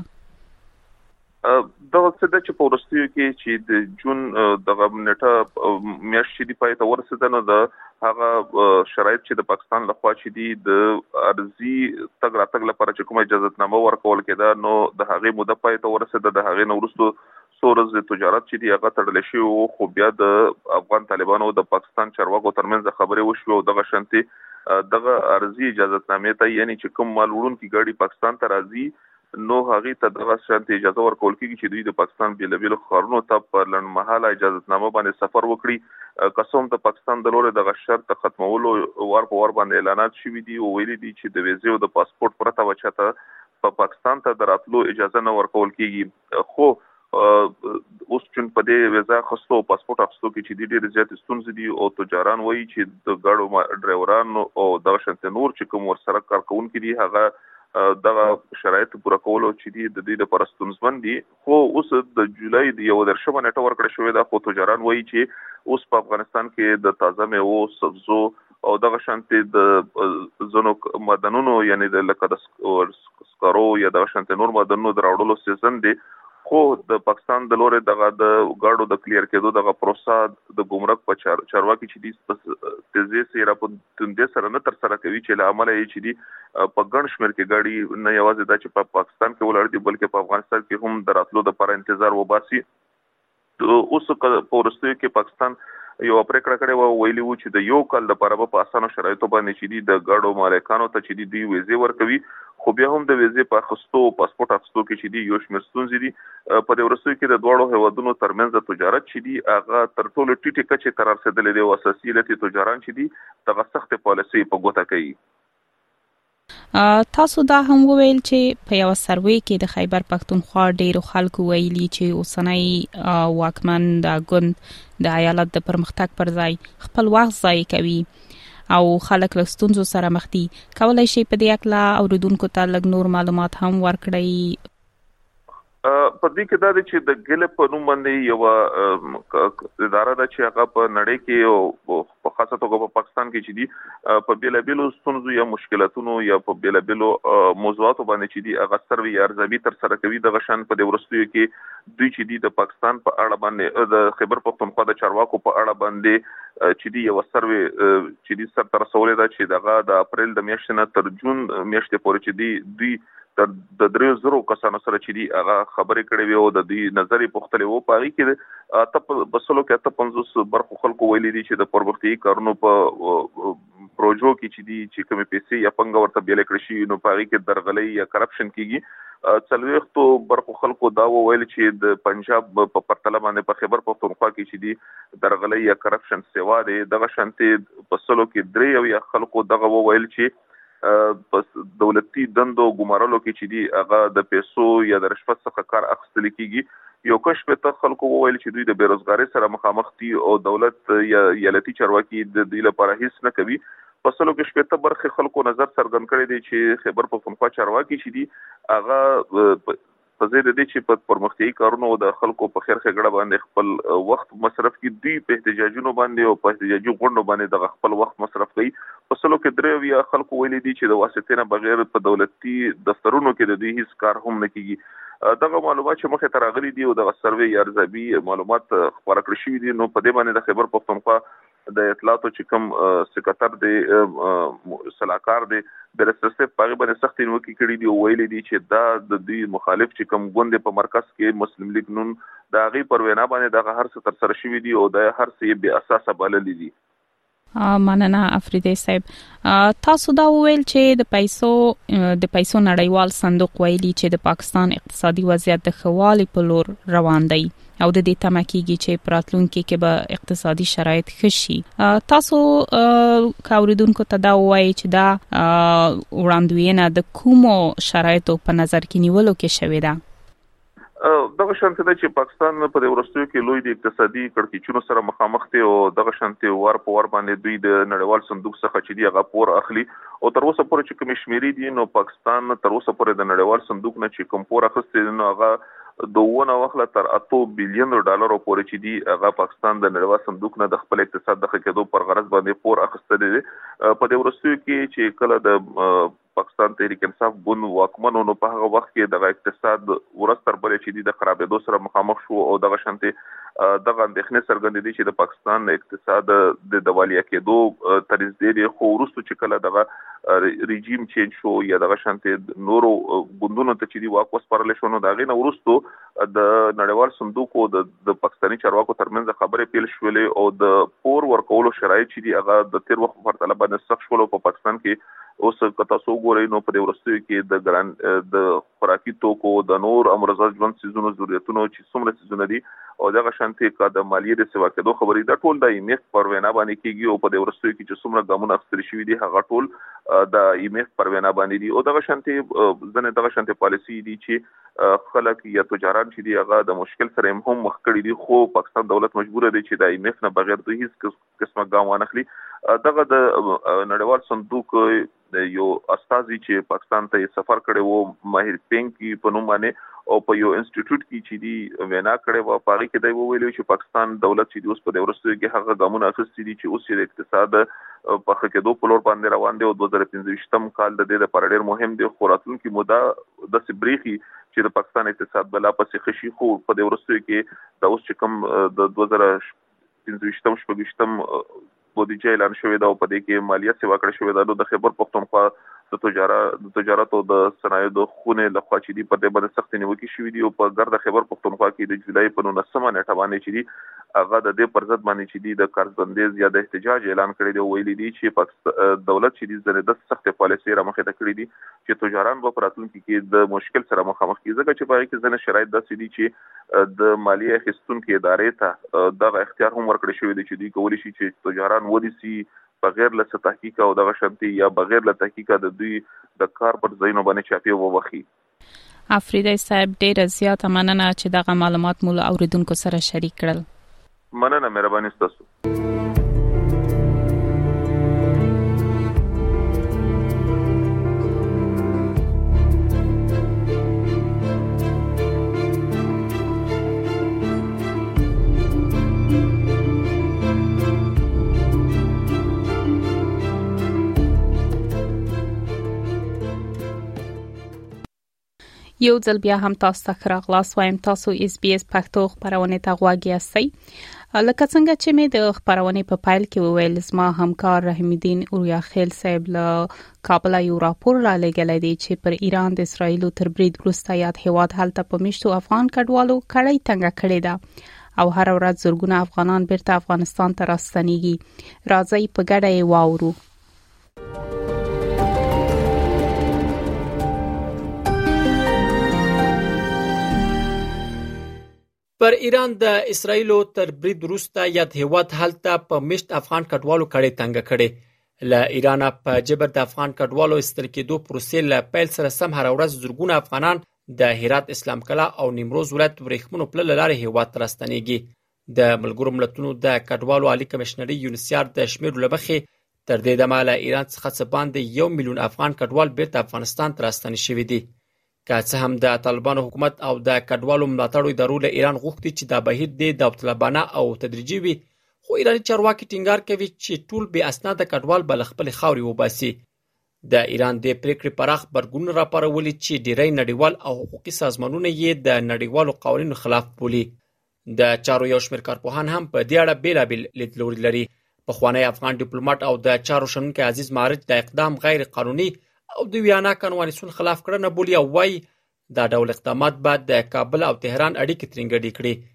دا څه د چې په ورستیو کې چې د جون دغه نیټه میاشتې دی پای ته ورسېده نو د هغه شرایط چې د پاکستان لخوا چې دی د ارزي تګ راتګ لپاره چې کومه اجازهتنامه ورکول کېده نو د هغې موده پای ته ورسېده. د هغې نه وروسته څو ورځې تجارت چې دی هغه تړلی شوی و، خو بیا د افغان طالبانو د پاکستان چارواکو ترمنځ خبرې وشوې او دغه شانتي دغه ارزي اجازهتنامې ته یعنی چې کوم مال وړونکي ګاډي پاکستان ته راځي نو هغه ته دغه شانتي اجازه ورکول کېږي چې دوی د پاکستان بیلابیلو ښارونو ته په لنډمهاله اجازهتنامه باندې سفر وکړي. قسم د پاکستان د لوري دغه شرط ختمولو وار په وار باندې اعلانات شوي دي او ویلي دي چې د ویزې او د پاسپورت پرته وچاته په پاکستان ته د راتلو اجازه نه ورکول کېږي. خو اوس چې په دې ویزا خستو پاسپورت اخستو کې چې ډېر زیات ستونزې دي او تجاران وایي چې د ګاډو ډرایوران او دغه شانتي نور چې کوم ورسره کارکونکي دي هغه دغه شرایط پوره کولو چې دي د دې لپاره ستونزمن دي. خو اوس د جولای د 11 نیټه ورکړه شوې ده، خو تجاران وایي چې اوس په افغانستان کې د تازه میوو، سبزو او دغه شانتي د زنو معدنونو یعنی د لکه د سکرو یا دغه شانتي نور معدنونو د راوړلو سیزن دی. خو د پاکستان د لوري دغه د ګاډو د کلیر کېدو دغه پروسه د ګمرک په چارواکي چې دي تیزی سره په تندې سره نه تر سره کوي چې له عمله یې چې دي په ګڼ شمېر کې ګاډي نه یوازې دا چې په پاکستان کې ولاړ دي بلکې په افغانستان کې هم د راتلو لپاره انتظار وباسي. اوس په ورستیو کې پاکستان یو پریکړه کړې و، ویلي و چې د یو کال لپاره په اسانو شرایطو باندې چې دي د ګاډو مالکانو ته چې دي ویزې ورکوي. خو بیا هم د ویزې په اخستو پاسپورت اخستو کې چې دي یو شمېر ستونزې دي. په دې ورستیو کې د دواړو هیوادونو ترمنځ د تجارت چې دي هغه تر ټولو ټیټې کچې ته رسېدلې دي او اساسي علت تجاران چې دي دغه سختې پالیسۍ په ګوته کوي. تاسو دا هم وویل چې په یو سروې کې د خیبر پختونخوا ډیرو خلکو ویلي چې اوسنۍ واکمن د ګوند د ایالت د پرمختګ پر ځای خپل وخت ضایع کوي او خلک له ستونزو سره مخ دي. کولای شي په دې اړه اوریدونکو ته لږ نور معلومات هم ورکړئ؟ په دې کې دا دی چې د ګلپ په نوم باندې یو اداره ده چې هغه په نړۍ کې او په خاصه توګه په پاکستان کې چې دي په بیلابیلو ستونزو یا مشکلاتونو یا په بیلابیلو موضوعاتو باندې چې دي هغه سروي یا ارزیابي ترسره کوي. دغه شان په دې ورستیو کې دوی چې دي د پاکستان په اړه باندې د خیبر پختونخوا د چارواکو په اړه باندې چې دي یو سروي چې دي سر تر رسولې ده چې دغه د اپریل د میاشتې نه تر جون میاشتې پورې چې دي دوی د 3,000 کسانو سره چې دي هغه خبرې کړې وي او د دې نظر پوښتلې وو. په هغې کې ته بسلو کې 50 برخو خلکو ویلي دي چې د پرمختیایي کارونو په پروژو کې چې دي چې کومې پیسې یا پنګه ورته بیلې کړې شي نو په هغې کې درغلۍ یا کرپشن کېږي. 40 برخو خلکو دا وویل چې د پنجاب په پرتله باندې په خیبر پختونخوا کې چې دي درغلۍ یا کرپشن سیوا دی. دغه شانتي بسلو کې 3 خلکو دغه وویل چې پس دولتي دندو ګمارلو کې چې دي هغه د پیسو یا د رشوت څخه کار اخیستل کېږي. یو کش په خلکو وویل چې دوی د بیروزګارۍ سره مخامخ دي او دولت یا ایالتي چارواکي د دې لپاره هیڅ نه کوي. پسلو کې شپږ برخه خلکو نظر څرګند کړی دی چې خیبر پختونخوا چارواکي چې دي هغه په ځای د دې چې په پرمختیایي کارونو د خلکو په خیر ښېګړه باندې خپل وخت مصرف کړي، دوی په احتجاجونو باندې او په احتجاجي غونډو باندې د خپل وخت مصرف کوي. په سلو کې 3 خلکو ویلي دي چې د واسطې نه بغیر په دولتي دفترونو کې د دوی هیڅ کار هم نه کیږي. دغه معلومات چې مخې ته راغلي دي او د سروې یا ارزیابي معلومات خپاره کړي شوي دي نو په دې باندې د خیبر پختونخوا د اطلاعاتو چې کوم سکرټر دی صلاحکار دی برسر صاحب په باندې سخت نیوکې کړي دي او ویلي دي چې دا د دوی مخالف چې کوم ګوند په مرکز کې مسلم لیگ نون د هغې پر وینا باندې دغه هر څه ترسره شوي دي او د هر څه بې اساسه بللي دي. مننه افریدی صاحب. تاسو دا وویل چې د پیسو نړیوال صندوق ویلي چې د پاکستان اقتصادي وضعیت د ښه په لور روان دی او د دې تمه کېږي چې په راتلونکي کې به اقتصادي شرایط ښه شي. تاسو اوریدونکو ته دا ووایئ چې دا وړاندوینه د کومو شرایطو په نظر کې نیولو کې شوې ده؟ دغه شانته چې پاکستان په د ورستیو کې لوی د اقتصادي کړکېچونو سره مخامخ دی او دغه شانته ور په ور باندې دوی د نړیوال صندوق څخه چې دی هغه پور اخلي او تر اوسه پورې چې کوم شمیرې دي نو پاکستان تر اوسه پورې د نړیوال صندوق نه چې کوم پور اخیستی نو هغه دوونه وخت تر 8 بلین ډالر پورې چې دی هغه پاکستان د نړیوال صندوق نه د خپل اقتصاد د ښه کېدو پر غرض باندې پور اخیستل دي. په د ورستیو کې چې کله د پاکستان تحریک انصاف ګوند واکمنو نو په هغه وخت کې د اقتصاد ورستر بل چې د خرابېدو سره مخامخ شو او دغه شانتي دغه اندېښنې څرګندې دي چې د پاکستان اقتصاد د دیوالیا کېدو تر دې خو وروسته چې کله دغه ریجیم چینج شو یا دغه شانتي نورو ګوندونو ته چې دی واک وسپارل شو نو دغه نه وروسته د نړیوال صندوق او د پاکستاني چارواکو ترمنځ خبرې پیل شولې او د پور ورکولو شرایط چې دی هغه د تیر وخت په پرتله باندې سخت شول په پاکستان کې. اوس کتا سو ګورې نو په ورستیو کې د خوراکي توکو د نور امرزاج ژوند سيزونو ضرورتونو چې څومره سيزونه دي او دغه شانتي کا د مالیې د سیوا کېدو خبرې دا ټول د ایمف پر وینا باندې کېږي او په ورستیو کې چې څومره ګامونه اخیستل شوي دي هغه ټول د ایمف پر وینا باندې دي او دغه شانتي ځنه دغه شانتي پالیسي دي چې خلک یا تجاران چې دي هغه د مشکل سره هم مخ کړي دي خو پاکستان دولت مجبور دی چې د ایمف نه بغیر د هیڅ قسمه ګام ونخلي. دغه د نړیوال صندوق یو استازي چې پاکستان ته سفر کړي وو ماهر پینګ په نوم باندې او په یو انسټیټیوټ کې چې دی وینا کړي وو په هغه کې دی ویلو چې پاکستان دولت چې اوس په ورستیو کې هغه ګامونه اخیستي دي چې اوس د اقتصاد په ښه کېدو په لور باندې روان دی او 2015 کال د دې لپاره ډېر مهم دی خو راتلونکي موده د سبريخي چې د پاکستان اقتصاد بلا پسې خشي خو په ورستیو کې د اوس چې کوم د 2015 شپږم بودیجه اعلان شوې ده او په دې کې مالیه سیوا کړې شوې ده. د خیبر پختونخوا د تجارت او د صنایعو د خونه لخوا چې دی په دې باندې سخت نیوکې شوې دي او په ګرد خیبر پختونخوا کې د جولای په 19 نیټه باندې چې دی هغه د دې پر ضد باندې چې دی د قرضبندۍ زیاده احتجاج اعلان کړی دی او ویلي دي چې پاکستان دولت چې دی د سخت پالیسي را مخې ته کړی دي چې تجاران په راتلونکي کې د مشکل سره مخامخ کیږي ځکه چې په هغه کې ځنه شرایط داسې دي چې د مالیه اخیستونکو ادارې ته دغه اختیار هم ورکړی شوی دی چې دی کولی شي چې تجاران ودیسي بغیر له تحقیق او دغه شانتي یا بغیر له تحقیق د دوی د کار پر ځایونو باندې چاپی ووخی. افریدی صاحب ډېر زیات مننه چې دغه معلومات مول اوریدونکو سره شریک کړل. مننه مهرباني ستاسو. یو ځل بیا هم تاسو ته راغلاس وایم. تاسو اس بي اس پښتو خبرونه ته غواړئ یاستئ. لکه څنګه چې مې د خبرونه په پایل کې وویل زما همکار رحیم الدین اوریا خیل صاحب له کابل یو راپور را لګلې دی چې پر ایران د اسرایل تر برید وروسته یاد هواد هلته په مشتو افغان کډوالو کړی تنګه کړی ده او هر ورځ زرګونه افغانان بیرته افغانستان ته راستنیږي. راځي په ګډه یې واورو. پر ایران د اسرایلو تر برید وروسته یاد هواد هلته په مشت افغان کډوالو کړي تنګه کړي. له ایران په جبر د افغان کډوالو استل کېدو پروسې له پیل سره سم هر ورځ زرګونه افغانان د هرات اسلام کلا او نیمروز ولایت ورېښمونو پل لارې هواد ترستنیږي. د ملګرو ملتونو د کډوالو عالی کمشنري یونیسیار د شمیر لمخې تر دې دمه له ایران څخه څه باندې 1 میلیون افغان کډوال بیرته افغانستان ترستنی شوي دي. که څه هم د طالبانو حکومت او د کډوالو ملاتړو ادارو له ایران غوښتي چې دا بهیر د داوطلبانه او تدریجي وي خو ایراني چارواکي ټینګار کوي چې ټول بې اسناده کډوال بل خپل خاوري وباسي. د ایران د پریکړې پراخ برګون راپارولي چې ډیری نړیوال او حقوقي سازمانونه یې د نړیوالو قوانینو خلاف بولي. د چارو یو شمېر کارپوهان هم په دې اړه بیلابل لیدلوري لري. پخوانی افغان ډیپلوماټ او د چارو شنونکی عزیز معرج د اقدام غیر قانوني او د ویانا قانونیسون خلاف کړنه بولي او وايي دا ډول اقدامات بعد د کابل او تهران اړیکې ترنګړې کړي.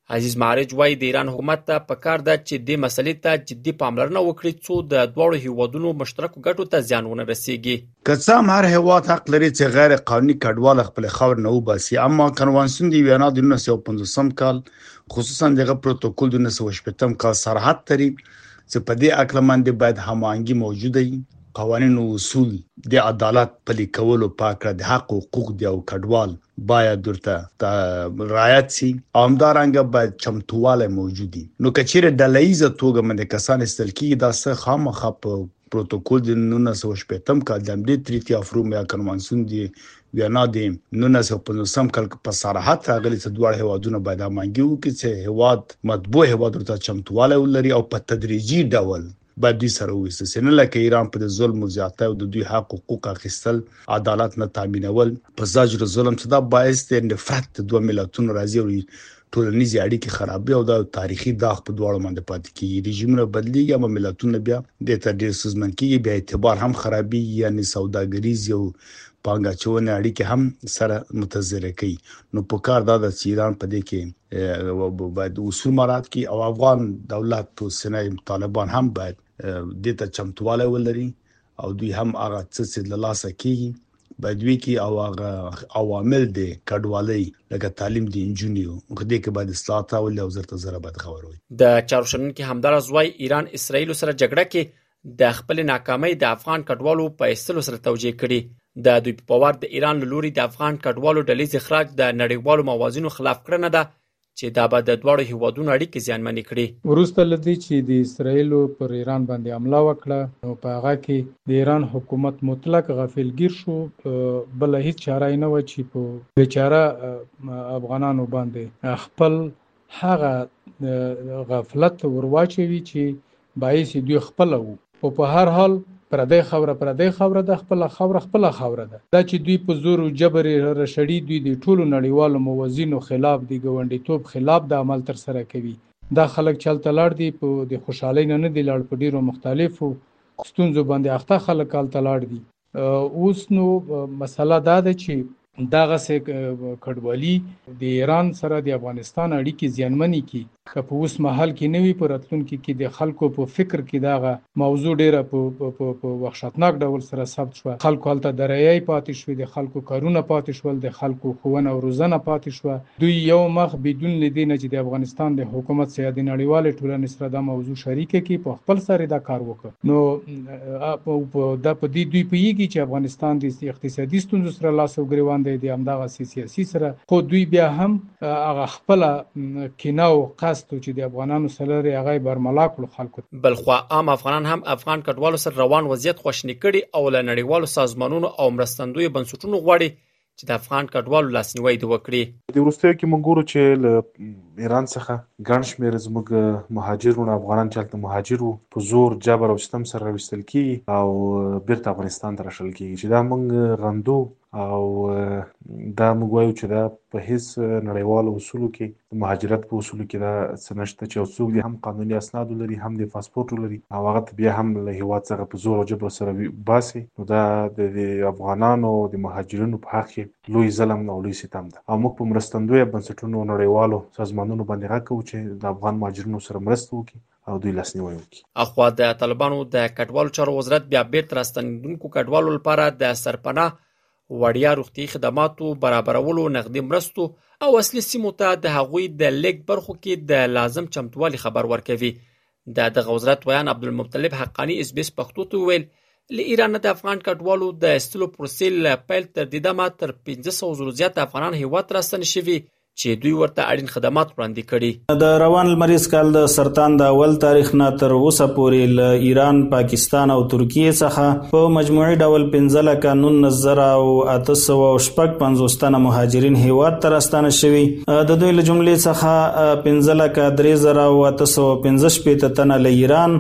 عزیز معرج وايي د ایران حکومت ته پکار ده چې د مسلې ته جدي پاملرنه وکړي څو د دواړو هیوادونو مشترکو ګټو ته زیان ونه رسیږي. که څه هم هر هیواد حق لري چې غیر قانوني کډوال خپل خاور نه وباسي، اما کنوانسیون د وینا د 1950 کال خصوصا دغه پروتوکول د 1980 کال صراحت لري چې په دې اکلمند باید هماهنګي موجوده وي. قوانین او اصول د عدالت پلي کولو پاکه د حق او حقوق دی او کډوال باید درته رعایت شي. همدارنګه باید چمتواله موجودي. نو کچېره ډلهیزه توګه باندې کسان استل کیږي دا څه خامخا په پروتوکول د 1980 کال د امنیت تریتی اف روم یا کنوانسیون دی وینا د 1950 کال په صراحت راغلي چې دوه هیوادونه باید هماهنګي وکړي چې هیواد مطبوع هیواد ورته چمتواله ولري او په تدریجي ډول باید دوی سره وایسي، نه لکه ایران په ظلم او زیاتۍ او د دوی حق حقوق اخیستل، عدالت نه تامینول په زجر ظلم چې دا باعث د نفرت دوه ملتونو راځي او ټولنیزې اړیکې خرابې او د تاریخي داغ په دواړو باندې پاتې کیږي. رژیمونه بدلیږي اما ملتونه بیا د ته ډېر ستونزمن کیږي، بیا اعتبار هم خرابېږي، یعنی سوداګریز او پانګاچونه اړیکې هم سره متضرره کوي. نو په کار دا د ایران په دې کې باید اصول مراعات کړي او افغان دولت او سنه طالبان هم باید د ته چمتواله ولري او دوی هم هغه څه د لاسه کیږي باید وی کی او هغه عوامل د کډوالۍ لکه تعلیم د انجینیو خدای کې باید اصلاحات او وزارت زره باید خبر وي. د چارشنن کې همدارس وای ایران اسرائیل سره جګړه کې د خپل ناکامۍ د افغان کډوالو په استلو سره توجیه کړي. د دوی په باور د ایران لوري د افغان کډوالو ډلې اخراج د نړیوالو موازینو خلاف کړنه ده چې دا به د دواړو هیوادونو اړیکې زیانمنې کړي. وروسته لدی چې د اسرائیل پر ایران باندې حمله وکړه نو په هغه کې د ایران حکومت مطلق غافلگیر شو، بل هیڅ چاره نه و چې په بیچاره افغانانو باندې خپل هغه غفلت ورواچوي چې باعث دوی خپل وو. په هر حال پردی خوره د خپل خوره ده. دا چې دوی په زور او جبر رشړی دوی د ټولو نړیوالو موازینو خلاف دی ګوندیتوب خلاف د عمل تر سره کوي. دا خلک چلته لاړ دي په د خوشحالۍ نه دی لاړ، په ډیرو مختلفو ستونزو باندې اخته خلک چلته لاړ دي. اوس نو مسله دا ده چې دغه څه کډوالي د ایران سره د افغانستان اړیکې زیانمنې کی که په اوس مهال کې نوی پر راتلونکي کې د خلکو په فکر کې دغه موضوع ډیره په وحشتناک ډول سره ثبت شو. خلکو هلته درایي پاتې شو، د خلکو کارونه پاتې شول، د خلکو ښوونه او روزنه پاتې شو. دوی یو مخ بدون لدینه چې د افغانستان د حکومت سره د نړیوال ټولنې سره د موضوع شریکه کې په خپل سره دا کار وکړ. نو د په دې دوی پیږي چې افغانستان د اقتصادي ستونزو سره لاس او ګریوان دی د همدغه سیاسي سره، خو دوی بیا هم هغه خپل کینه او قصد چې د افغانانو سره هغه برملا کړو خلکو. بلخوا عام افغانان هم افغان کډوالو سره روان وضعیت خوشنی کړي او له نړیوالو سازمانونو او مرستندوی بنسټونو غواړي چې د افغان کډوالو لاسنیوي وکړي. د وروستیو کې موږ ګورو چې له ایران څخه ګڼ شمېر زموږ مهاجرونه افغانان چې هلته مهاجر وو په زور جبر او ستم سره راوستل کیږي او بیرته افغانستان ته راشل کیږي چې دا موږ غندو او دا موږ وایو چې دا په هیڅ نړیوالو اصولو کې د مهاجرت په اصولو کې دا څه نشته چې څوک هم قانوني اسناد لري هم د پاسپورت لري او هغه بیا هم له هیواد څخه په زور او جبر سره باسي. نو دا د افغانانو د مهاجرینو په حق کې لوی ظلم او لوی ستم ده او موږ په مرستندوی بنسټونو نړیوالو سازمانونو باندې غږ کوو چې د افغان مهاجرینو سره مرسته وکړي او دوی لاسنیوي وکړي. اخوا د طالبانو د کډوالو چارو وزارت بیا بیرته راستنیدونکو کډوالو لپاره د سرپناه وړیا روغتي خدماتو برابرولو، نقدي مرستو او اصلي سیمو ته د هغوی د لیک برخو کې د لازم چمتووالي خبر ورکوي. دغه وزارت ویان عبدالمطلب حقانی اس بي اس پښتو ته ویل له ایران د افغان کډوالو د استلو پروسې پیل تر دې دمه تر 500 زره زیات افغانان هیواد راستنه شوي چې دوی ورته اړین خدمات وړاندې کړي. د روان لمریز کال د سرطان د اول تاریخ نه تر اوسه پورې له ایران، پاکستان او ترکیه څخه په مجموعي ډول 15,9,856 تنه مهاجرین هیواد ته راستنه شوي. د دوی له جملې څخه 15,3,815 تنه له ایران،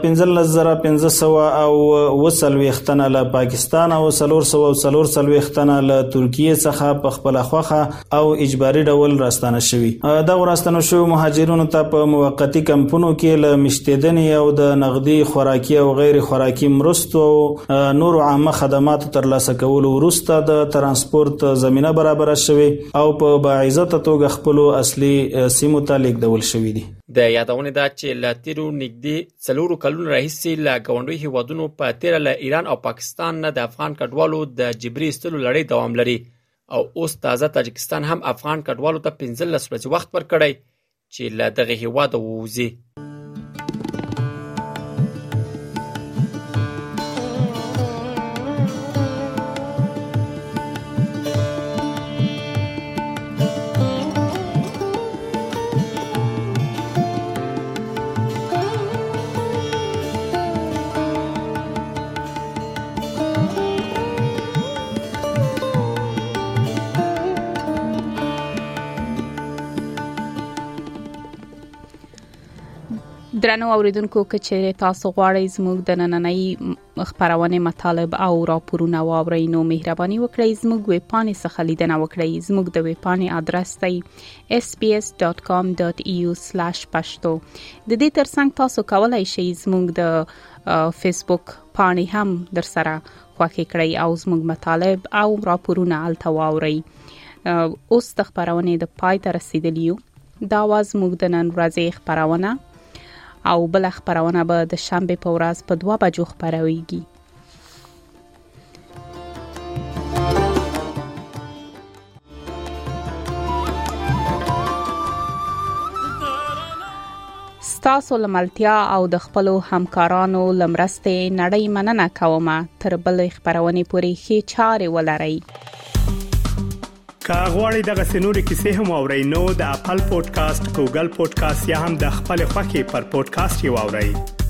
15,540 تنه له پاکستان او 440 تنه له ترکیه څخه په خپل خوخه او اجباري ډول کال راستانه شوي. دغه راستانه شو مهاجرونو ته په موقتی کمپونو کې له مشتیدنې او د نقدي خوراکي او غیر خوراکي مرستو او نور عامه خدماتو ترلاسه کولو وروسته د ترانسپورت زمينه برابر شوي او په باعزته توګه خپل اصلي سیمو ته لیږدول شوي دي. د یادونه ده چې لا تیرو نږدې 4 کلونو راهیسې له ګاونډي هیوادونو په تیر له ایران او پاکستان نه د افغان کډوالو د جبري استلو لړۍ دوام لري او اوس تازه تاجکستان هم افغان کډوالو ته 15 ورځې وخت ورکړی چې له دغه هیواد ووځي. درنو اوریدونکو چې تاسو غواړئ زموږ د نننۍ خبرونه مطالب او راپورونه واورئ نو مهرباني وکړئ زموږ ویب پاڼې څخه لیدنه وکړئ. زموږ د ویب پاڼې ادرس دی sbs.com.au/pashto. د دې ترڅنګ تاسو کولی شئ زموږ د فیسبوک پاڼې هم در سره خوښ کړئ او زموږ مطالب او راپورونه الته واورئ. اوس د خبرونه د پای ته رسیدلیو. دا واز زموږ د نن ورځې خبرونه او بل خبرونه به د شنبه په ورځ په 2 بجو خبرويږي. ستاسو لملتیا او د خپل همکارانو لمرسته نړۍ مننه کوم. تر بل خبرونه پورې ښه چارې ولرئ. کا غواړئ دغه سنوري کیسې هم اورئ نو د خپل پودکاسټ ګوګل پودکاسټ یا هم د خپل خوښي پر پودکاسټ یو اورئ.